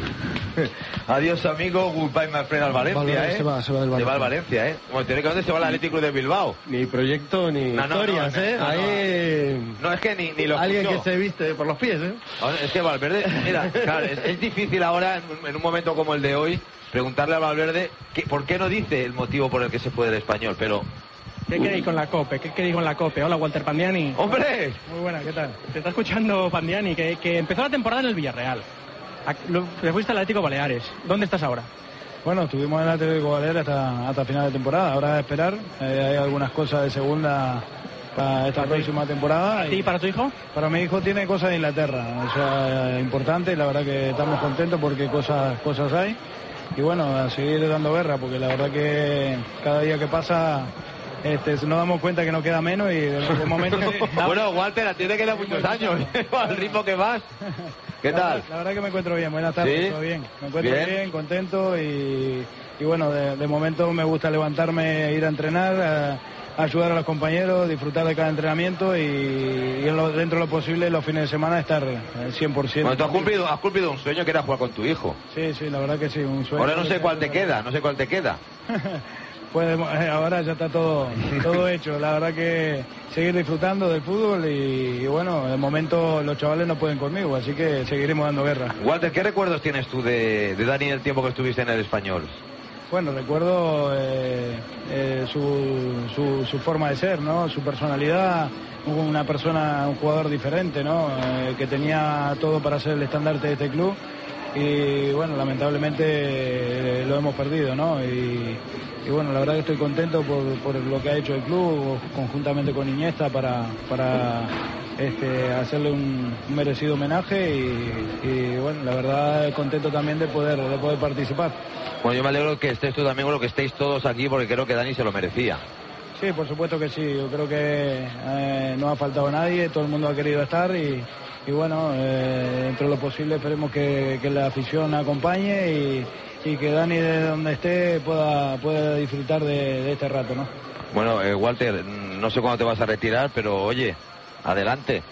adiós amigo, goodbye my friend al Valencia. Valverde ¿eh? se va, se va del Se Valencia. va al Valencia, ¿eh? Bueno, teóricamente se va al Atlético de Bilbao. Ni proyecto ni No, no, historias, no, no, ¿eh? no, no. Ahí... No, es que ni, ni lo Alguien escuchó. que se viste por los pies, ¿eh? Ahora, es que Valverde, mira, claro, es, es difícil ahora, en un, en un momento como el de hoy, preguntarle a Valverde que, por qué no dice el motivo por el que se fue del Español, pero... ¿Qué queréis con la COPE? ¿Qué queréis con la COPE? Hola, Walter Pandiani. ¡Hombre! Muy buena, ¿qué tal? Te está escuchando Pandiani, que, que empezó la temporada en el Villarreal. A- lo- Te fuiste al Atlético Baleares. ¿Dónde estás ahora? Bueno, estuvimos en el Atlético Baleares hasta, hasta final de temporada. Ahora a esperar. Eh, hay algunas cosas de segunda para esta próxima temporada. ¿Y para tu hijo? Para mi hijo tiene cosas de Inglaterra. O sea, importante. La verdad que estamos contentos porque cosas, cosas hay. Y bueno, a seguir dando guerra porque la verdad que cada día que pasa... Este, nos damos cuenta que no queda menos y de, de momento... sí. Bueno, Walter, a ti te quedan muchos años, al ritmo que vas. ¿Qué La tal? verdad- La verdad que me encuentro bien. Buenas tardes, ¿Sí? todo bien. Me encuentro Bien. bien, contento y, y bueno, de, de momento me gusta levantarme, ir a entrenar, a, a ayudar a los compañeros, disfrutar de cada entrenamiento y, y en lo- dentro de lo posible los fines de semana estar al cien por ciento. Bueno, tú has cumplido, has cumplido un sueño que era jugar con tu hijo. Sí, sí, la verdad que sí, un sueño. Ahora no sé cuál te queda, no sé cuál te queda. Pues eh, ahora ya está todo, todo hecho. La verdad que seguir disfrutando del fútbol y, y bueno, de momento los chavales no pueden conmigo, así que seguiremos dando guerra. Walter, ¿qué recuerdos tienes tú de, de Dani el tiempo que estuviste en el Español? Bueno, recuerdo eh, eh, su, su, su forma de ser, ¿no? Su personalidad, una persona, un jugador diferente, ¿no? Eh, que tenía todo para ser el estandarte de este club y bueno, lamentablemente eh, lo hemos perdido, ¿no? Y, y bueno, la verdad que estoy contento por, por lo que ha hecho el club conjuntamente con Iniesta para, para este, hacerle un, un merecido homenaje y, y bueno, la verdad contento también de poder, de poder participar. Bueno, yo me alegro que estés tú también, con lo que estéis todos aquí, porque creo que Dani se lo merecía. Sí, por supuesto que sí. Yo creo que eh, no ha faltado nadie, todo el mundo ha querido estar y, y bueno, eh, dentro de lo posible esperemos que, que la afición acompañe y, y que Dani de donde esté pueda, pueda disfrutar de, de este rato, ¿no? Bueno, eh, Walter, no sé cuándo te vas a retirar, pero oye, adelante.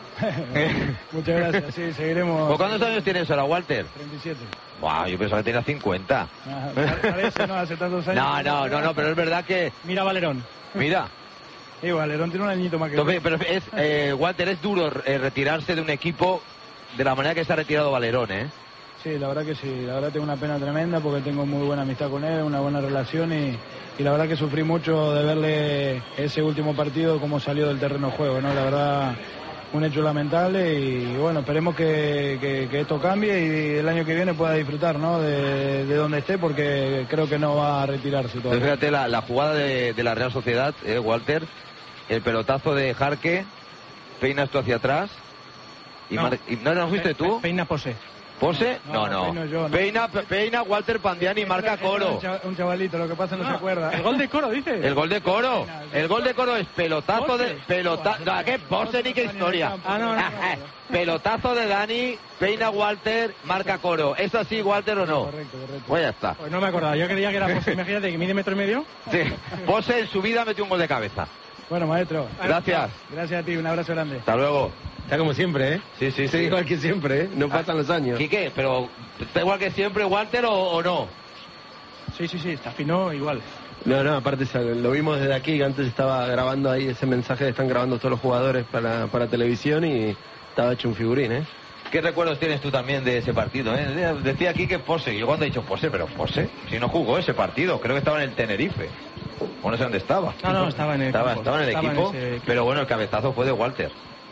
Muchas gracias, sí, seguiremos. ¿Por cuántos años tienes ahora, Walter? treinta y siete. Wow, yo pensaba que tenía cincuenta. Ah, parece, ¿no? Hace tantos años. No, no, no, no, pero es verdad que... Mira Valerón. Mira. Sí, Valerón tiene un añito más que Entonces, yo. pero es, eh, Walter, es duro eh, retirarse de un equipo de la manera que se ha retirado Valerón, ¿eh? Sí, la verdad que sí, la verdad tengo una pena tremenda porque tengo muy buena amistad con él, una buena relación y, y la verdad que sufrí mucho de verle ese último partido cómo salió del terreno de juego, ¿no? La verdad, un hecho lamentable y bueno, esperemos que, que, que esto cambie y el año que viene pueda disfrutar, ¿no? De, de donde esté porque creo que no va a retirarse todavía. Entonces, fíjate la, la jugada de, de la Real Sociedad, eh, Walter, el pelotazo de Jarque, peinas tú hacia atrás y No. mar- y- ¿no, no fuiste tú? Peina Pose. ¿Pose? No, No, no. peino yo, no. Peina, peina Walter Pandiani, marca Coro. Un cha- Un chavalito, lo que pasa no, se acuerda. El gol de Coro, dice. El gol de Coro. El gol de Coro es pelotazo de... Pelotazo... No, ¿qué pose ni qué historia? Ah, no, no. Pelotazo de Dani, peina Walter, marca Coro. ¿Es así, Walter, o no? Correcto, correcto. Pues ya está. Pues no me acordaba. Yo creía que era Pose. Imagínate que mide metro y medio. Sí. Pose en su vida metió un gol de cabeza. Bueno, maestro. Gracias. Gracias a ti, un abrazo grande. Hasta luego. Está como siempre, ¿eh? Sí, sí, Está sí. igual que siempre, ¿eh? No pasan los años. Quique, pero ¿está igual que siempre, Walter, o, o no? Sí, sí, sí. Está fino igual. No, no, aparte ya lo vimos desde aquí, que antes estaba grabando ahí ese mensaje que están grabando todos los jugadores para, para televisión y estaba hecho un figurín, ¿eh? ¿Qué recuerdos tienes tú también de ese partido? Eh? Decía aquí que Pose. Yo cuando he dicho Pose, pero Pose, si no jugó ese partido, creo que estaba en el Tenerife. O no sé dónde estaba. No, no, estaba en el estaba, equipo. estaba en el Estaba en equipo, ese equipo. pero bueno, el cabezazo fue de Walter.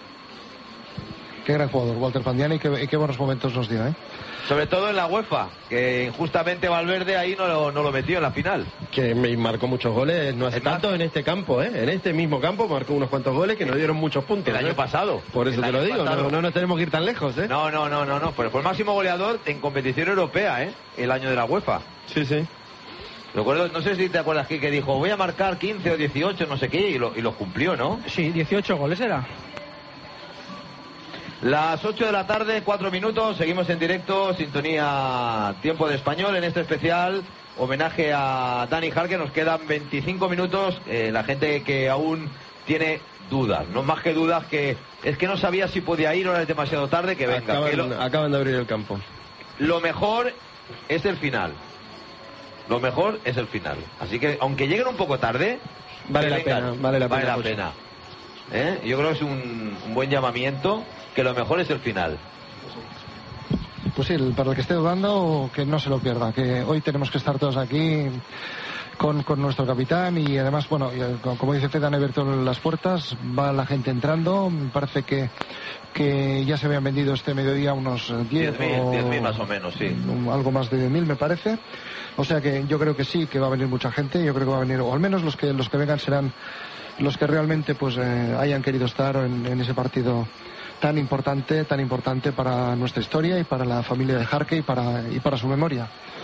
Qué gran jugador, Walter Pandiani, y qué, y qué buenos momentos nos dio, ¿eh? Sobre todo en la UEFA, que injustamente Valverde ahí no lo, no lo metió en la final. Que me marcó muchos goles, no hace Es más- tanto en este campo, ¿eh? En este mismo campo marcó unos cuantos goles que nos dieron muchos puntos. El año ¿eh? pasado. Por eso El te lo año digo, pasado. no, no nos tenemos que ir tan lejos, ¿eh? No, no, no, no, no, pero fue el máximo goleador en competición europea, ¿eh? El año de la UEFA. Sí, sí. Recuerdo, no sé si te acuerdas que, que dijo, voy a marcar quince o dieciocho, no sé qué, y lo, y lo cumplió, ¿no? Sí, dieciocho goles era. Las ocho de la tarde, cuatro minutos, seguimos en directo, sintonía Tiempo de Español en este especial homenaje a Dani Jarque. Nos quedan veinticinco minutos, eh, la gente que aún tiene dudas, no más que dudas, que es que no sabía si podía ir, ahora es demasiado tarde, que venga. Acaban, que lo, acaban de abrir el campo. Lo mejor es el final, lo mejor es el final, así que aunque lleguen un poco tarde, vale la vengan, pena, vale la vale pena. La pena. ¿Eh? Yo creo que es un, un buen llamamiento, que lo mejor es el final. Pues sí, para el que esté dudando, que no se lo pierda, que hoy tenemos que estar todos aquí con, con nuestro capitán y además, bueno, como dice Fede, han abierto las puertas, va la gente entrando, me parece que, que ya se habían vendido este mediodía unos diez mil más o menos, sí. Algo más de diez mil me parece, o sea que yo creo que sí, que va a venir mucha gente, yo creo que va a venir, o al menos los que, los que vengan serán los que realmente pues eh, hayan querido estar en, en ese partido tan importante, tan importante para nuestra historia y para la familia de Jarque y para, y para su memoria.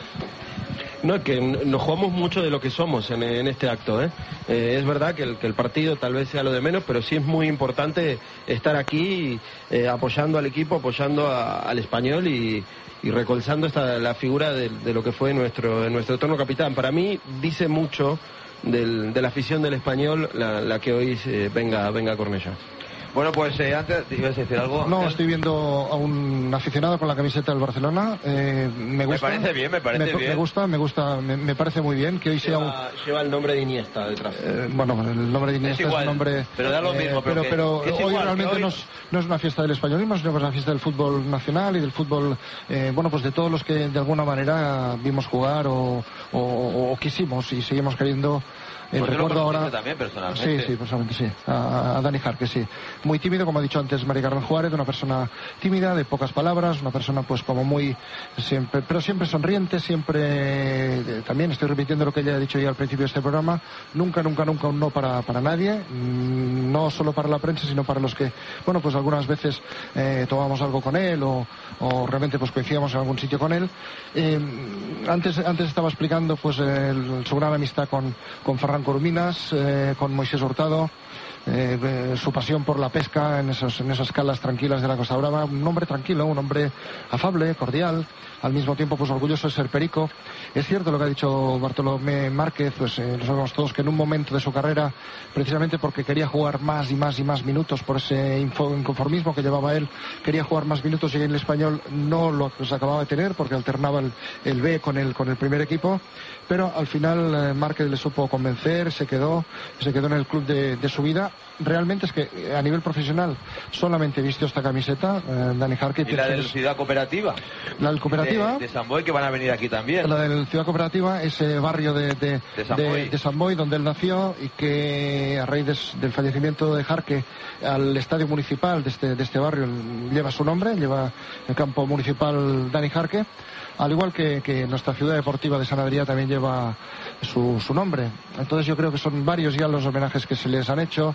No, que nos jugamos mucho de lo que somos en, en este acto, ¿eh? Eh, es verdad que el, que el partido tal vez sea lo de menos, pero sí es muy importante estar aquí eh, apoyando al equipo, apoyando a, al Español y, y recolzando esta, la figura de, de lo que fue nuestro, nuestro eterno capitán. Para mí dice mucho del, de la afición del Español la, la que hoy eh, venga, venga a Cornellà. Bueno, pues eh, antes, ¿ibas a decir algo? No, estoy viendo a un aficionado con la camiseta del Barcelona. Eh, me gusta. Me parece bien, me parece me, bien. Me gusta, me gusta, me, me parece muy bien que hoy lleva, sea un... Lleva el nombre de Iniesta detrás. Eh, bueno, el nombre de Iniesta es, igual, es un nombre... Pero da lo mismo. Eh, pero que, pero que hoy igual, realmente hoy... No, es, no es una fiesta del españolismo, sino que es una fiesta del fútbol nacional y del fútbol, eh, bueno, pues de todos los que de alguna manera vimos jugar o, o, o, o quisimos y seguimos queriendo... El pues recuerdo ahora también personalmente. Sí, sí, personalmente sí. A, a Dani Jarque, sí. Muy tímido, como ha dicho antes Mari Carmen Juárez, una persona tímida, de pocas palabras, una persona pues como muy siempre, pero siempre sonriente, siempre eh, también estoy repitiendo lo que ella ha dicho ya al principio de este programa, nunca, nunca, nunca un no para, para nadie, mmm, no solo para la prensa, sino para los que, bueno, pues algunas veces eh, tomamos algo con él o, o realmente pues coincidíamos en algún sitio con él. Eh, antes, antes estaba explicando pues el, su gran amistad con, con Ferran Corominas, eh, con Moisés Hurtado, eh, eh, su pasión por la pesca en, esos, en esas calas tranquilas de la Costa Brava, un hombre tranquilo, un hombre afable, cordial, al mismo tiempo pues orgulloso de ser perico. Es cierto lo que ha dicho Bartolomé Márquez, pues eh, lo sabemos todos, que en un momento de su carrera, precisamente porque quería jugar más y más y más minutos por ese inconformismo que llevaba él, quería jugar más minutos y en el Español no lo pues, acababa de tener porque alternaba el, el B con el, con el primer equipo, pero al final eh, Márquez le supo convencer, se quedó, se quedó en el club de, de su vida. Realmente es que a nivel profesional solamente he visto esta camiseta, eh, Dani Jarque. ¿Y la de la Ciudad Cooperativa? La del Cooperativa. De, de San Boi, que van a venir aquí también. La del Ciudad Cooperativa, ese barrio de, de, de, San, de, Boi. de San Boi, donde él nació y que a raíz de, del fallecimiento de Jarque, al estadio municipal de este, de este barrio lleva su nombre, lleva el campo municipal Dani Jarque. Al igual que, que nuestra ciudad deportiva de San Adrià también lleva su, su nombre. Entonces yo creo que son varios ya los homenajes que se les han hecho.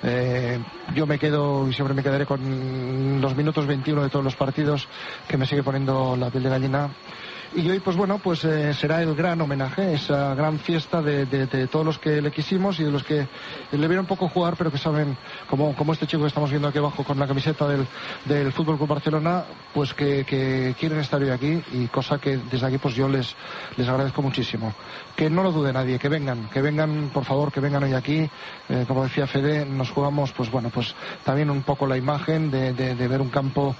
Eh, yo me quedo y siempre me quedaré con los minutos veintiuno de todos los partidos, que me sigue poniendo la piel de gallina. Y hoy, pues bueno, pues eh, será el gran homenaje, esa gran fiesta de, de, de todos los que le quisimos y de los que le vieron poco jugar, pero que saben, como, como este chico que estamos viendo aquí abajo con la camiseta del, del Fútbol Club Barcelona, pues que, que quieren estar hoy aquí, y cosa que desde aquí pues yo les, les agradezco muchísimo. Que no lo dude nadie, que vengan, que vengan, por favor, que vengan hoy aquí. Eh, como decía Fede, nos jugamos, pues bueno, pues también un poco la imagen de, de, de ver un campo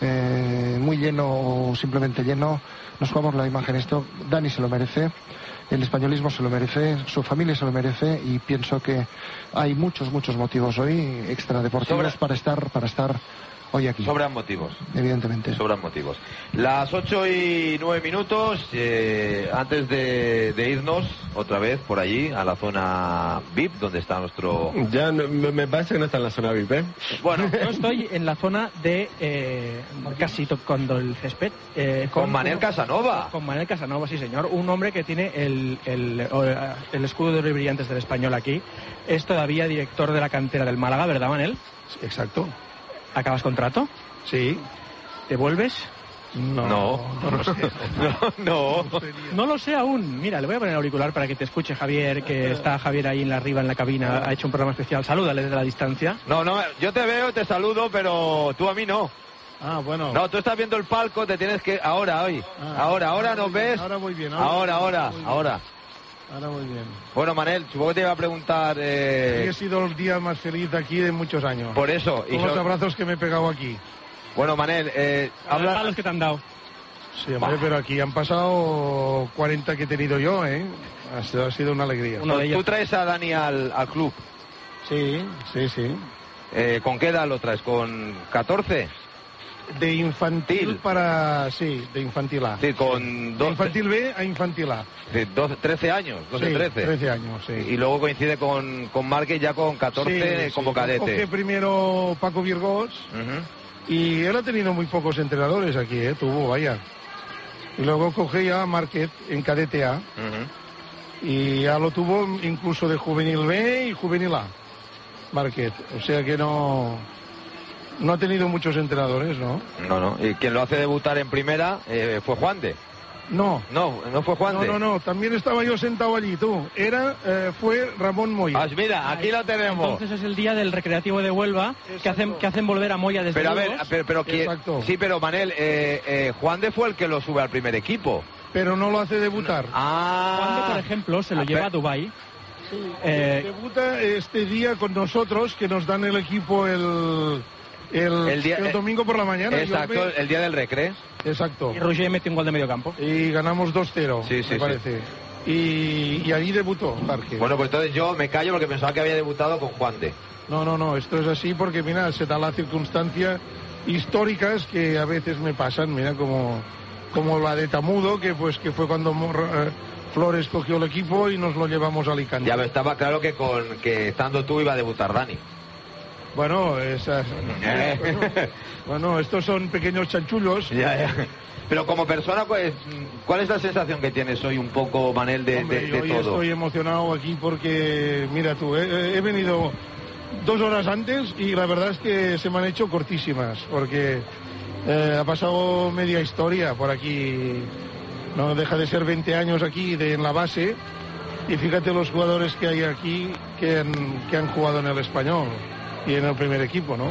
eh, muy lleno o simplemente lleno. Nos jugamos la imagen. Esto Dani se lo merece, el españolismo se lo merece, su familia se lo merece, y pienso que hay muchos, muchos motivos hoy extradeportivos Sobra. para estar, para estar hoy aquí. Sobran motivos. Evidentemente. Sobran motivos. Las ocho y nueve minutos, eh, antes de, de irnos otra vez por allí, a la zona V I P, donde está nuestro... Ya no, me parece que no está en la zona V I P, ¿eh? Bueno, yo estoy en la zona de eh, casi tocando el césped. Eh, con, con Manel Casanova. Con Manel Casanova, sí señor. Un hombre que tiene el, el, el escudo de oro y brillantes del Español aquí. Es todavía director de la cantera del Málaga, ¿verdad, Manel? Exacto. ¿Acabas contrato? Sí. ¿Te vuelves? No, no, no lo sé. no, no. No lo sé aún. Mira, le voy a poner auricular para que te escuche Javier, que está Javier ahí en la arriba en la cabina, ha hecho un programa especial. Salúdale desde la distancia. No, no, yo te veo, te saludo, pero tú a mí no. Ah, bueno. No, tú estás viendo el palco, te tienes que... Ahora, hoy. Ah, ahora, ahora nos bien, ves. ahora muy bien. Ahora, ahora, muy ahora. Bien. Ahora muy bien. Bueno, Manel, supongo que te iba a preguntar... Eh... Sí, he sido el día más feliz de aquí de muchos años. Por eso. Con y los so... abrazos que me he pegado aquí. Bueno, Manel, eh, habla... Los palos que te han dado. Sí, hombre, bah. Pero aquí han pasado cuarenta que he tenido yo, ¿eh? Ha sido, ha sido una alegría. Uno de ellos. ¿Tú traes a Dani al, al club? Sí, sí, sí. Eh, ¿Con qué edad lo traes? ¿Con catorce? De infantil para... Sí, de infantil A. Sí, con doce... De infantil B a infantil A. Sí, doce, trece años, doce, sí, trece. trece años, sí. Y luego coincide con, con Márquez ya con catorce sí, como sí. cadete. Coge primero Paco Virgós uh-huh. y él ha tenido muy pocos entrenadores aquí, ¿eh? Tuvo, vaya. Y luego coge ya a Márquez en cadete A. Uh-huh. Y ya lo tuvo incluso de juvenil B y juvenil A. Márquez. O sea que no... No ha tenido muchos entrenadores, ¿no? No, no. Y quien lo hace debutar en primera eh, fue Juan de. No. No, no fue Juan de. No, no, no. También estaba yo sentado allí, tú. Era, eh, fue Ramón Moya. Ah, mira, aquí lo tenemos. Entonces es el día del Recreativo de Huelva que hacen, que hacen volver a Moya desde Pero a Burgos. ver, pero, pero ¿quién? Exacto. Sí, pero Manel, eh, eh, Juan de fue el que lo sube al primer equipo. Pero no lo hace debutar. No. Ah. Juan de, por ejemplo, se lo ah, lleva pero... a Dubái. Sí, eh... debuta este día con nosotros, que nos dan el equipo el... El, el, día, el domingo por la mañana. Exacto, me... el día del recreo. Exacto. Y Roger mete un gol de medio campo. Y ganamos dos cero, sí, sí, me parece. Sí. Y, y ahí debutó Márquez. Bueno, pues entonces yo me callo porque pensaba que había debutado con Juan de. No, no, no, esto es así porque, mira, se da las circunstancias históricas que a veces me pasan, mira, como, como la de Tamudo, que pues que fue cuando eh, Flores cogió el equipo y nos lo llevamos a Alicante. Ya estaba claro que con que estando tú iba a debutar Dani. Bueno, esas, bueno, bueno, estos son pequeños chanchullos. Ya, ya. Pero como persona, pues, ¿cuál es la sensación que tienes hoy un poco, Manel, de, Hombre, de, de hoy todo? Estoy emocionado aquí porque, mira tú, he, he venido dos horas antes y la verdad es que se me han hecho cortísimas porque eh, ha pasado media historia por aquí. No deja de ser veinte años aquí de, en la base y fíjate los jugadores que hay aquí que han, que han jugado en el Español y en el primer equipo, ¿no?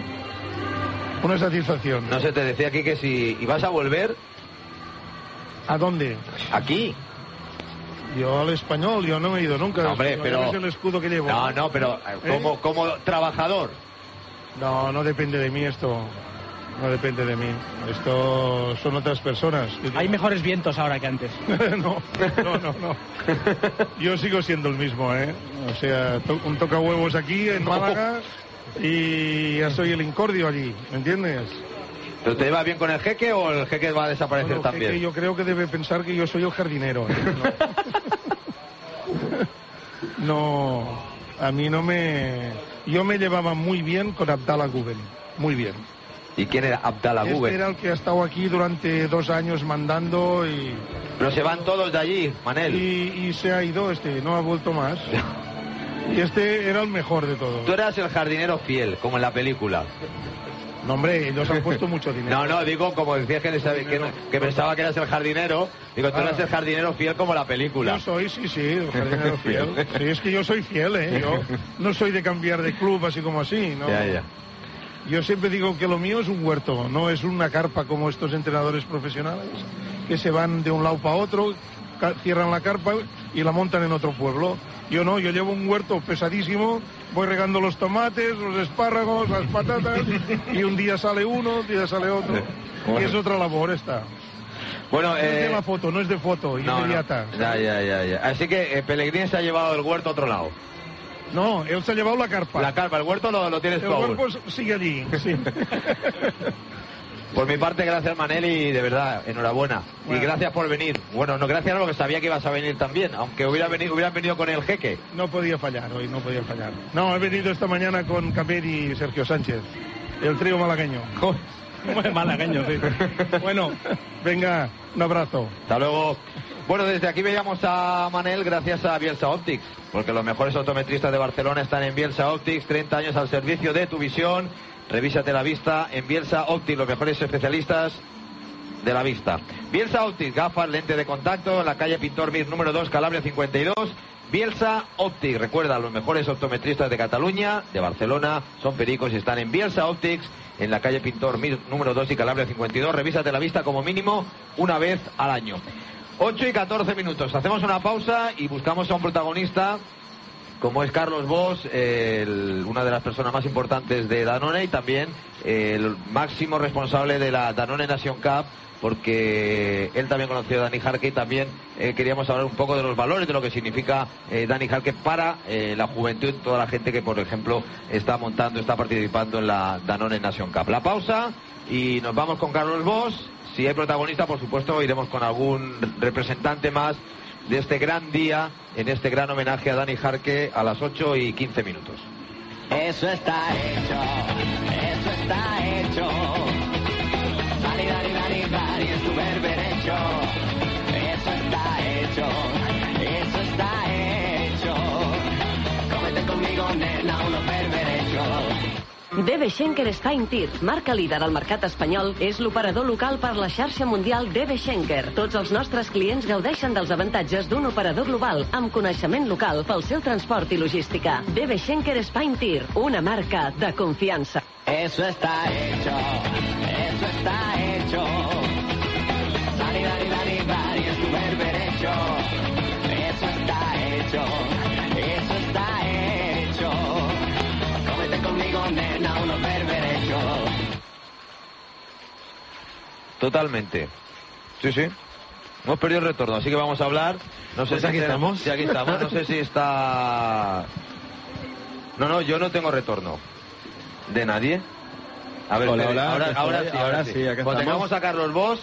Una satisfacción. No sé, te decía aquí que si ibas a volver... ¿A dónde? Aquí. Yo al Español, yo no he ido nunca. No, hombre, pero... Es el escudo que llevo. No, no, pero como, ¿Eh? como trabajador. No, no depende de mí esto. No depende de mí. Esto son otras personas. Hay mejores vientos ahora que antes. no, no, no, no. Yo sigo siendo el mismo, ¿eh? O sea, to un tocahuevos aquí en Málaga y ya soy el incordio allí, ¿me entiendes? ¿Pero te llevas bien con el jeque o el jeque va a desaparecer bueno, también? Jeque yo creo que debe pensar que yo soy el jardinero, ¿eh? No. no, a mí no me... Yo me llevaba muy bien con Abdallah Guben, muy bien. ¿Y quién era Abdallah Guben? Este era el que ha estado aquí durante dos años mandando y... Pero se van todos de allí, Manel. Y, y se ha ido este, no ha vuelto más. Y este era el mejor de todos. Tú eras el jardinero fiel, como en la película. No, hombre, ellos han puesto mucho dinero. No, no, digo, como decías que, que, que pensaba que eras el jardinero, digo, tú ah. eras el jardinero fiel como la película. Yo soy, sí, sí, el jardinero fiel. Sí, es que yo soy fiel, ¿eh? Yo no soy de cambiar de club así como así, ¿no? Ya, ya. Yo siempre digo que lo mío es un huerto, no es una carpa como estos entrenadores profesionales que se van de un lado para otro, cierran la carpa y la montan en otro pueblo. Yo no, yo llevo un huerto pesadísimo, voy regando los tomates, los espárragos, las patatas y un día sale uno, un día sale otro. Bueno. Y es otra labor esta. Bueno, no eh... es de la foto, no es de foto, no, inmediata. No. Ya, ya, ya, ya. Así que eh, Pellegrini se ha llevado el huerto a otro lado. No, él se ha llevado la carpa. La carpa, el huerto lo, lo tienes tú aún. El huerto sigue allí, sí. Por mi parte, gracias Manel y de verdad, enhorabuena. Bueno. Y gracias por venir. Bueno, no gracias a lo que sabía que ibas a venir también, aunque hubiera venido, hubieran venido con el jeque. No podía fallar hoy, no podía fallar. No, he venido esta mañana con Capelli y Sergio Sánchez, el trío malagueño. Malagueño, sí. Bueno, venga, un abrazo. Hasta luego. Bueno, desde aquí veíamos a Manel gracias a Bielsa Optics, porque los mejores optometristas de Barcelona están en Bielsa Optics, treinta años al servicio de tu visión. Revísate la vista en Bielsa Optics, los mejores especialistas de la vista. Bielsa Optics, gafas, lente de contacto, en la calle Pintor Mir número dos, Calabria cincuenta y dos. Bielsa Optics, recuerda, los mejores optometristas de Cataluña, de Barcelona, son pericos y están en Bielsa Optics, en la calle Pintor Mir número dos y Calabria cincuenta y dos. Revísate la vista como mínimo una vez al año. ocho y catorce minutos, hacemos una pausa y buscamos a un protagonista como es Carlos Bosch, el, una de las personas más importantes de Danone y también el máximo responsable de la Danone Nation Cup, porque él también conoció a Dani Jarque y también eh, queríamos hablar un poco de los valores, de lo que significa eh, Dani Jarque para eh, la juventud, toda la gente que, por ejemplo, está montando, está participando en la Danone Nation Cup. La pausa y nos vamos con Carlos Bosch. Si hay protagonista, por supuesto, iremos con algún representante más de este gran día, en este gran homenaje a Dani Jarque a las ocho y quince minutos. Eso está hecho, eso está hecho. Dani, Dani, Dani, Dani, es tu berberecho. Eso está hecho, eso está hecho. Cómete conmigo, nena, unos berberechos. D B Schenker Spine Tir, marca líder al mercat espanyol, és l'operador local per la xarxa mundial D B Schenker. Tots els nostres clients gaudeixen dels avantatges d'un operador global amb coneixement local pel seu transport i logística. D B Schenker Spine Tir, una marca de confiança. Eso está hecho, eso está hecho. Dani, Dani, Dani, Dani, es tu berberecho. Eso está hecho, eso está hecho. Cómete conmigo, nena, unos berberechos. Totalmente. Sí, sí. Hemos perdido el retorno, así que vamos a hablar. No sé pues si aquí estamos. Sí, aquí estamos. No sé si está... No, no, yo no tengo retorno. ¿De nadie? A ver, hola, espere, hola, ahora, estoy, ahora sí, ahora, ahora sí. sí, acá Cuando estamos. tengamos a Carlos Bosch,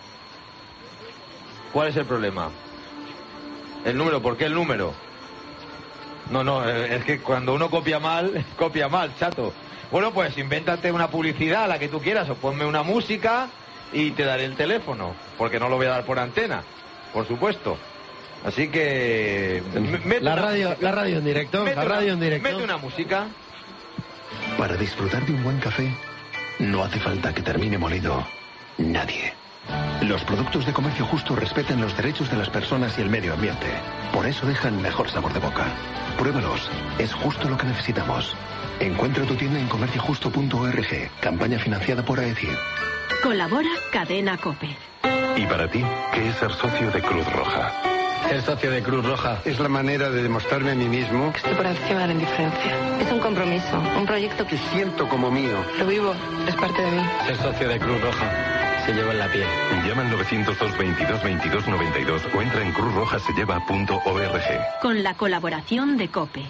¿cuál es el problema? El número, ¿por qué el número? No, no, es que cuando uno copia mal, copia mal, chato. Bueno, pues invéntate una publicidad, la que tú quieras, o ponme una música y te daré el teléfono, porque no lo voy a dar por antena, por supuesto. Así que... La radio, la radio en directo, la radio en directo. Mete una música. Para disfrutar de un buen café, no hace falta que termine molido nadie. Los productos de Comercio Justo respetan los derechos de las personas y el medio ambiente. Por eso dejan mejor sabor de boca. Pruébalos, es justo lo que necesitamos. Encuentra tu tienda en comercio justo punto org. Campaña financiada por AECIR. Colabora Cadena COPE. ¿Y para ti, qué es ser socio de Cruz Roja? Ser socio de Cruz Roja es la manera de demostrarme a mí mismo Estoy por encima de la indiferencia. Es un compromiso, un proyecto que siento como mío. Lo vivo, es parte de mí. Ser socio de Cruz Roja se lleva en la piel. Llama al novecientos dos veintidós veintidós noventa y dos o entra en cruz roja se lleva punto org. Con la colaboración de COPE.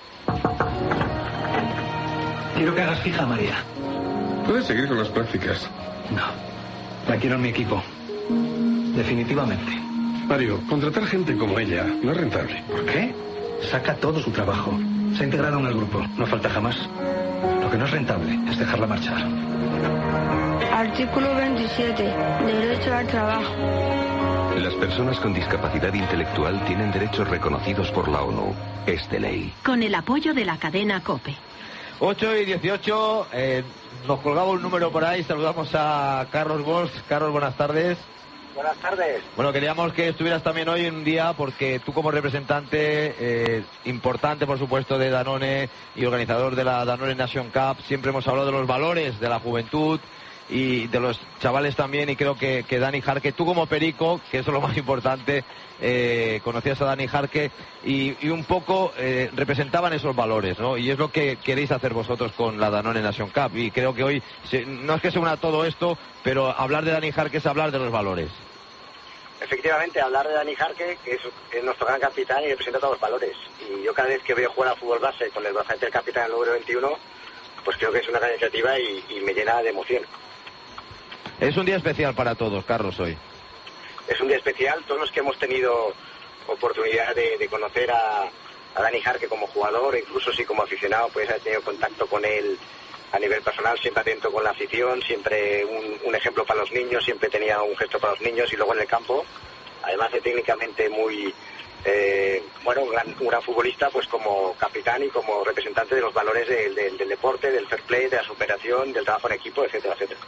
Quiero que hagas fija, María. Puedes seguir con las prácticas. No, la quiero en mi equipo. Definitivamente. Mario, contratar gente como ella no es rentable. ¿Por qué? Saca todo su trabajo. Se ha integrado en el grupo. No falta jamás. Lo que no es rentable es dejarla marchar. Artículo veintisiete. Derecho al trabajo. Las personas con discapacidad intelectual tienen derechos reconocidos por la ONU. Es de ley. Con el apoyo de la cadena COPE. ocho y dieciocho, eh, nos colgaba un número por ahí, saludamos a Carlos Bosch. Carlos, buenas tardes. Buenas tardes. Bueno, queríamos que estuvieras también hoy en un día porque tú como representante eh, importante, por supuesto, de Danone y organizador de la Danone Nation Cup, siempre hemos hablado de los valores de la juventud y de los chavales también, y creo que, que Dani Jarque, tú como perico, que eso es lo más importante, eh, conocías a Dani Jarque y, y un poco eh, representaban esos valores, ¿no? Y es lo que queréis hacer vosotros con la Danone Nation Cup, y creo que hoy, se, no es que se una todo esto, pero hablar de Dani Jarque es hablar de los valores. Efectivamente, hablar de Dani Jarque, que es, es nuestro gran capitán y representa todos los valores. Y yo cada vez que veo jugar a fútbol base con el brazalete del capitán el número veintiuno, pues creo que es una gran iniciativa y, y me llena de emoción. Es un día especial para todos, Carlos, hoy. Es un día especial. Todos los que hemos tenido oportunidad de, de conocer a, a Dani Jarque como jugador, incluso si como aficionado, pues haber tenido contacto con él a nivel personal, siempre atento con la afición, siempre un, un ejemplo para los niños, siempre tenía un gesto para los niños, y luego en el campo, además de técnicamente muy, eh, bueno, un gran, un gran futbolista, pues como capitán y como representante de los valores del, del, del deporte, del fair play, de la superación, del trabajo en equipo, etcétera, etcétera.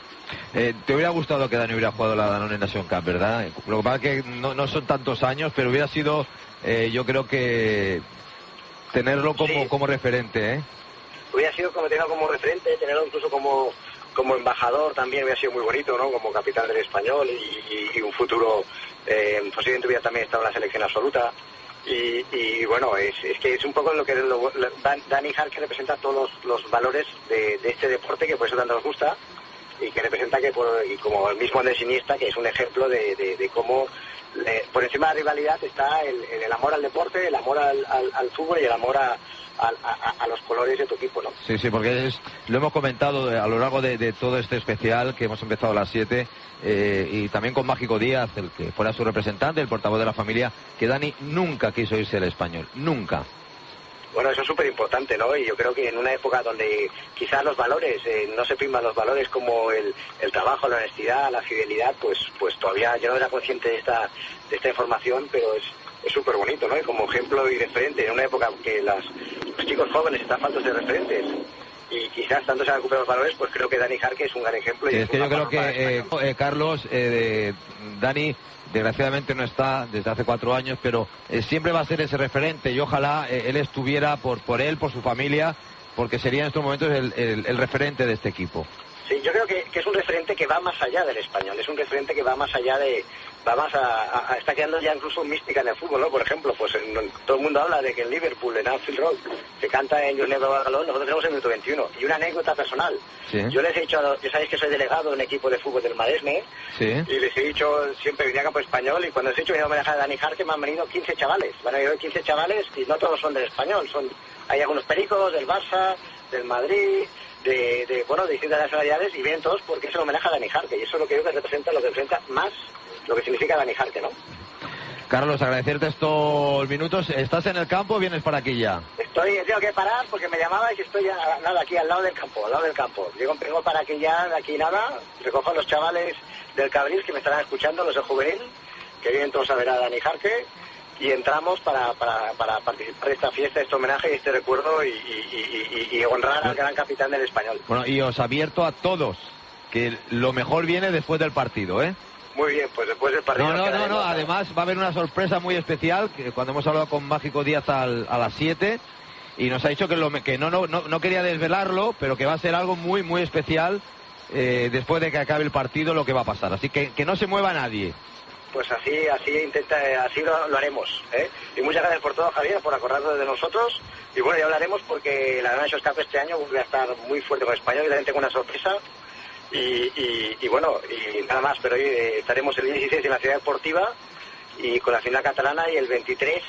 Eh, te hubiera gustado que Dani hubiera jugado la Danone Nation Cup, ¿verdad? Lo que pasa es que no, no son tantos años, pero hubiera sido, eh, yo creo que tenerlo como, sí. como referente, ¿eh? Hubiera sido como tenerlo como referente, tenerlo incluso como, como embajador también hubiera sido muy bonito, ¿no? Como capitán del Español y, y, y un futuro, eh, posiblemente hubiera también estado en la selección absoluta. Y, y bueno, es, es que es un poco lo que lo, lo, Dani Jarque representa todos los, los valores de, de este deporte que por eso tanto nos gusta y que representa que por, y como el mismo Andrés Iniesta, que es un ejemplo de, de, de cómo eh, por encima de la rivalidad está el, el amor al deporte, el amor al, al, al fútbol y el amor a, a, a, a los colores de tu equipo, ¿no? Sí, sí, porque es, lo hemos comentado a lo largo de, de todo este especial que hemos empezado a las siete eh, y también con Mágico Díaz, el que fuera su representante, el portavoz de la familia, que Dani nunca quiso irse al Español, nunca. Bueno, eso es súper importante, ¿no? Y yo creo que en una época donde quizás los valores, eh, no se priman los valores como el, el trabajo, la honestidad, la fidelidad, pues pues todavía yo no era consciente de esta de esta información, pero es es súper bonito, ¿no? Y como ejemplo y referente en una época que las, los chicos jóvenes están faltos de referentes y quizás tanto se han recuperado los valores, pues creo que Dani Jarque es un gran ejemplo. Sí, y es que yo creo que, eh, eh, Carlos, eh, Dani desgraciadamente no está desde hace cuatro años, pero eh, siempre va a ser ese referente y ojalá eh, él estuviera por por él, por su familia, porque sería en estos momentos el, el, el referente de este equipo. Sí, yo creo que, que es un referente que va más allá del Español, es un referente que va más allá de... va más a, a, a está quedando ya incluso mística en el fútbol, ¿no? Por ejemplo, pues en, en, todo el mundo habla de que en Liverpool, en Anfield Road, se canta en You Never Walk Alone, nosotros tenemos el minuto veintiuno. Y una anécdota personal. Sí. Yo les he dicho, a los, ya sabéis que soy delegado de un equipo de fútbol del Maresme, sí. Y les he dicho, siempre venía a campo español, y cuando les he dicho que iba a manejar a Dani Jarque, me han venido quince chavales. Van a venir quince chavales, y no todos son del Español, son hay algunos pericos del Barça, del Madrid... De, de, bueno, de distintas nacionalidades y vienen todos porque es el homenaje a Dani Jarque y eso es lo que yo que representa, lo que representa más lo que significa Dani Jarque, ¿no? Carlos, agradecerte estos minutos. ¿Estás en el campo o vienes para aquí ya? Estoy, tengo que parar porque me llamabais y estoy ya, nada, aquí al lado del campo, al lado del campo. Digo, vengo para aquí ya, de aquí nada, recojo a los chavales del Cabril que me estarán escuchando, los de juvenil, que vienen todos a ver a Dani Jarque. Y entramos para, para, para participar de esta fiesta, este homenaje y este recuerdo y, y, y, y honrar al gran capitán del Español. Bueno, y os advierto a todos que lo mejor viene después del partido, ¿eh? Muy bien, pues después del partido... No, no, no, no, además va a haber una sorpresa muy especial, que cuando hemos hablado con Mágico Díaz al, a las siete, y nos ha dicho que, lo, que no, no, no, no quería desvelarlo, pero que va a ser algo muy, muy especial eh, después de que acabe el partido, lo que va a pasar. Así que que no se mueva nadie. Pues así, así intenta, así lo, lo haremos, ¿eh? Y muchas gracias por todo, Javier, por acordarnos de nosotros. Y bueno, ya hablaremos porque la Gran Nations Cup este año vuelve a estar muy fuerte con Español y también tengo una sorpresa. Y, y, y bueno, y nada más, pero hoy eh, estaremos el dieciséis en la Ciudad Deportiva y con la final catalana y el veintitrés...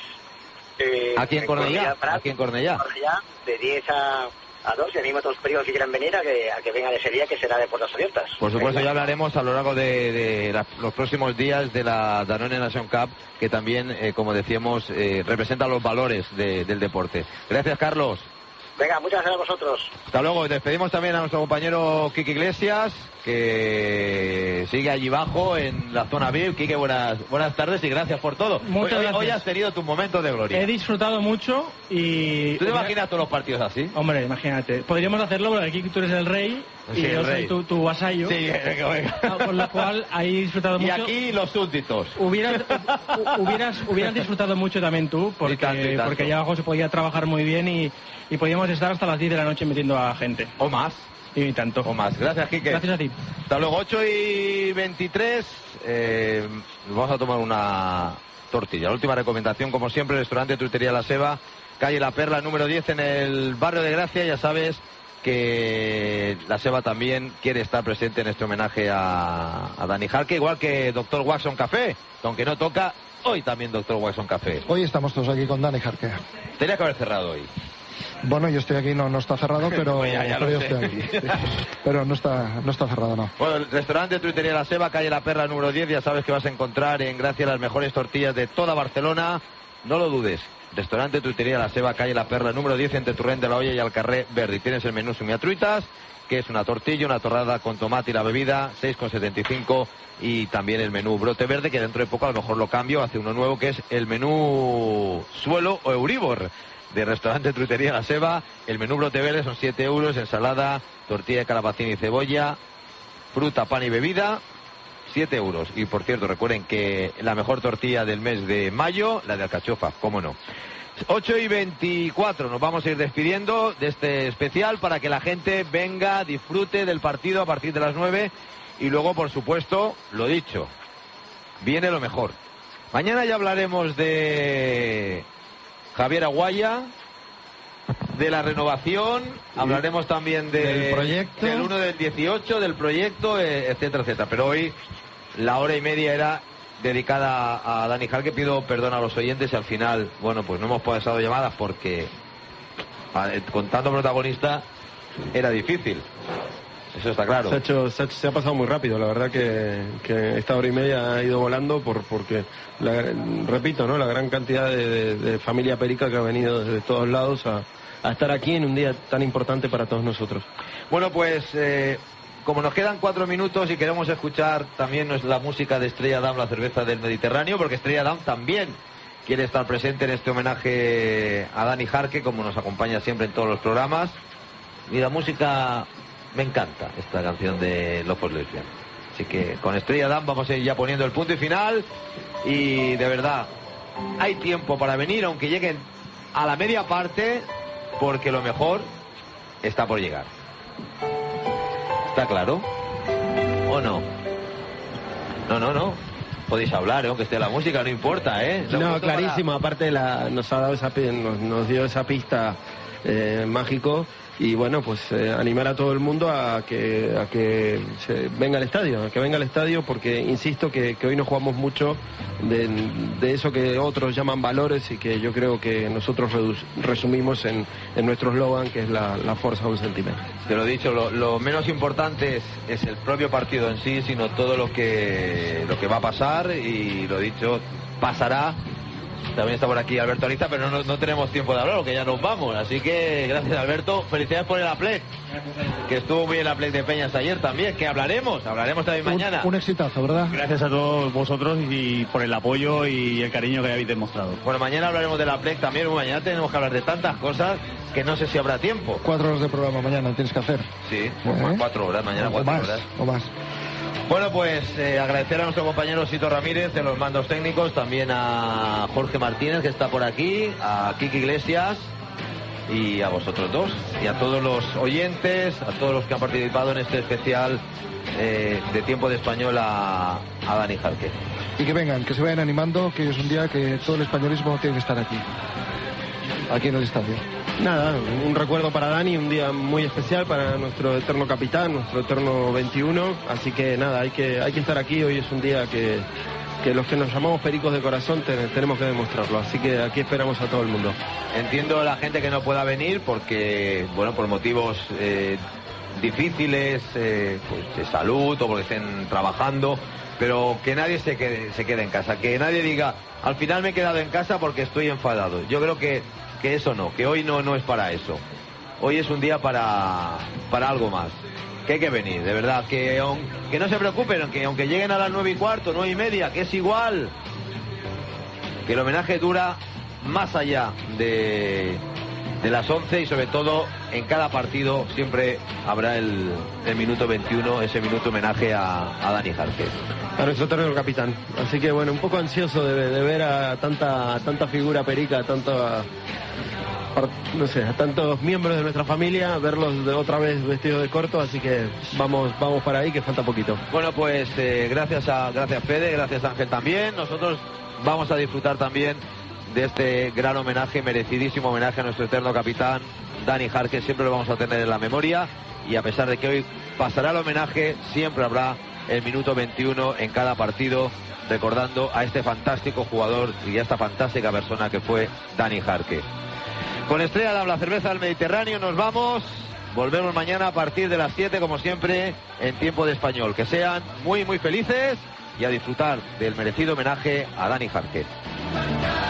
Eh, aquí en Cornellá, aquí en Cornellá. Cornellá, de diez a... a dos y animo a todos los periodos que quieran venir a que, a que vengan ese día que será de puertas abiertas. Por supuesto, ya hablaremos a lo largo de, de la, los próximos días de la Danone Nation Cup, que también, eh, como decíamos, eh, representa los valores de, del deporte. Gracias, Carlos. Venga, muchas gracias a vosotros. Hasta luego. Despedimos también a nuestro compañero Quique Iglesias, que sigue allí abajo en la zona V I P. Quique, buenas, buenas tardes y gracias por todo. Muchas hoy, gracias. Hoy has tenido tu momento de gloria. He disfrutado mucho y... ¿Tú te imaginas todos los partidos así? Hombre, imagínate. Podríamos hacerlo porque aquí tú eres el rey sí, y yo soy rey. tu, tu vasallo. Sí, venga, venga. Con lo cual, ahí he disfrutado y mucho. Y aquí los súbditos. Hubieras, hubieras, hubieras disfrutado mucho también tú, porque, y tanto, y tanto. porque allá abajo se podía trabajar muy bien y, y podíamos estar hasta las diez de la noche metiendo a gente. O más. Y tanto. O más. Gracias, Quique. Gracias a ti. Hasta luego, ocho y veintitrés. Eh, vamos a tomar una tortilla. La última recomendación, como siempre, el restaurante Truitería La Seba, calle La Perla, número diez, en el barrio de Gracia. Ya sabes que La Seba también quiere estar presente en este homenaje a, a Dani Jarque, igual que doctor Watson Café, aunque no toca, hoy también doctor Watson Café. Hoy estamos todos aquí con Dani Jarque. Tenía que haber cerrado hoy. Bueno, yo estoy aquí, no, no está cerrado, pero, pues ya, ya pero yo sé. estoy aquí. Pero no está, no está cerrado, no. Bueno, el restaurante Truitería La Seba, calle La Perla, número diez, ya sabes que vas a encontrar en Gracia las mejores tortillas de toda Barcelona. No lo dudes. Restaurante Truitería La Seba, calle La Perla, número diez, entre Torrent de la Olla y el Carrer Verdi. Tienes el menú sumiatruitas, que es una tortilla, una torrada con tomate y la bebida, seis con setenta y cinco, y también el menú brote verde, que dentro de poco a lo mejor lo cambio, hace uno nuevo, que es el menú suelo o Euribor de Restaurante Truitería La Seba. El menú brote verde son siete euros, ensalada, tortilla de calabacín y cebolla, fruta, pan y bebida, siete euros. Y por cierto, recuerden que la mejor tortilla del mes de mayo, la de alcachofa, cómo no. ocho y veinticuatro, nos vamos a ir despidiendo de este especial para que la gente venga, disfrute del partido a partir de las nueve y luego, por supuesto, lo dicho, viene lo mejor. Mañana ya hablaremos de Javier Aguaya, de la renovación, hablaremos también de, del proyecto, del uno del dieciocho, del proyecto, etcétera, etcétera. Pero hoy la hora y media era dedicada a Dani Jarque. Pido perdón a los oyentes y al final, bueno, pues no hemos pasado llamadas porque con tanto protagonista era difícil. Eso está claro. Se ha, hecho, se, ha, se ha pasado muy rápido, la verdad que, que esta hora y media ha ido volando por, porque, la, repito, ¿no? La gran cantidad de, de, de familia perica que ha venido desde todos lados a, a estar aquí en un día tan importante para todos nosotros. Bueno, pues eh, como nos quedan cuatro minutos y queremos escuchar también la música de Estrella Damm, la cerveza del Mediterráneo, porque Estrella Damm también quiere estar presente en este homenaje a Dani Jarque, como nos acompaña siempre en todos los programas. Y la música... Me encanta esta canción de Locos Lesbian. Así que con Estrella Damm vamos a ir ya poniendo el punto y final. Y de verdad, hay tiempo para venir, aunque lleguen a la media parte, porque lo mejor está por llegar. ¿Está claro? ¿O no? No, no, no. Podéis hablar, ¿eh? Aunque esté la música, no importa, ¿eh? Lo no, clarísimo. Para... Aparte la, nos ha dado esa, nos, nos dio esa pista eh, mágico. Y bueno, pues eh, animar a todo el mundo a que a que se venga al estadio, a que venga al estadio, porque insisto que, que hoy no jugamos mucho de, de eso que otros llaman valores y que yo creo que nosotros resumimos en, en nuestro eslogan, que es la, la fuerza de un sentimiento. Te lo he dicho, lo, lo menos importante es, es el propio partido en sí, sino todo lo que lo que va a pasar, y lo dicho, pasará. También está por aquí Alberto Ariza, pero no, no tenemos tiempo de hablar, porque ya nos vamos. Así que gracias, Alberto. Felicidades por el Aplec, que estuvo muy bien el Aplec de Peñas ayer también, que hablaremos, hablaremos también un, mañana. Un exitazo, ¿verdad? Gracias a todos vosotros y por el apoyo y el cariño que habéis demostrado. Bueno, mañana hablaremos del Aplec también. Mañana tenemos que hablar de tantas cosas que no sé si habrá tiempo. Cuatro horas de programa mañana tienes que hacer. Sí, pues ¿Eh? cuatro horas, mañana o cuatro más, horas. O más. Bueno, pues eh, agradecer a nuestro compañero Sito Ramírez en los mandos técnicos, también a Jorge Martínez, que está por aquí, a Kiki Iglesias y a vosotros dos, y a todos los oyentes, a todos los que han participado en este especial eh, de Tiempo de Español a, a Dani Jarque. Y que vengan, que se vayan animando, que es un día que todo el españolismo tiene que estar aquí, aquí en el estadio. Nada, un recuerdo para Dani, un día muy especial para nuestro eterno capitán, nuestro eterno veintiuno, así que nada, hay que hay que estar aquí. Hoy es un día que, que los que nos llamamos pericos de corazón te, tenemos que demostrarlo, así que aquí esperamos a todo el mundo. Entiendo la gente que no pueda venir porque, bueno, por motivos eh, difíciles, eh, pues de salud o porque estén trabajando, pero que nadie se quede, se quede en casa, que nadie diga, al final me he quedado en casa porque estoy enfadado. Yo creo que que eso no, que hoy no, no es para eso. Hoy es un día para, para algo más. Que hay que venir, de verdad. Que, que no se preocupen, que aunque lleguen a las nueve y cuarto, nueve y media, que es igual. Que el homenaje dura más allá de, de las once y sobre todo en cada partido siempre habrá el, el minuto veintiuno, ese minuto homenaje a, a Dani Jarque. A nuestro eterno capitán. Así que bueno, un poco ansioso de, de ver a tanta, tanta figura perica, a tanto a, no sé, a tantos miembros de nuestra familia, verlos de otra vez vestidos de corto, así que vamos vamos para ahí, que falta poquito. Bueno, pues eh, gracias a gracias Fede, gracias Ángel también. Nosotros vamos a disfrutar también de este gran homenaje, merecidísimo homenaje a nuestro eterno capitán Dani Jarque. Siempre lo vamos a tener en la memoria, y a pesar de que hoy pasará el homenaje, siempre habrá el minuto veintiuno en cada partido, recordando a este fantástico jugador y a esta fantástica persona que fue Dani Jarque. Con Estrella Damm, la cerveza del Mediterráneo, nos vamos. Volvemos mañana a partir de las siete, como siempre, en Tiempo de Español. Que sean muy, muy felices y a disfrutar del merecido homenaje a Dani Jarque.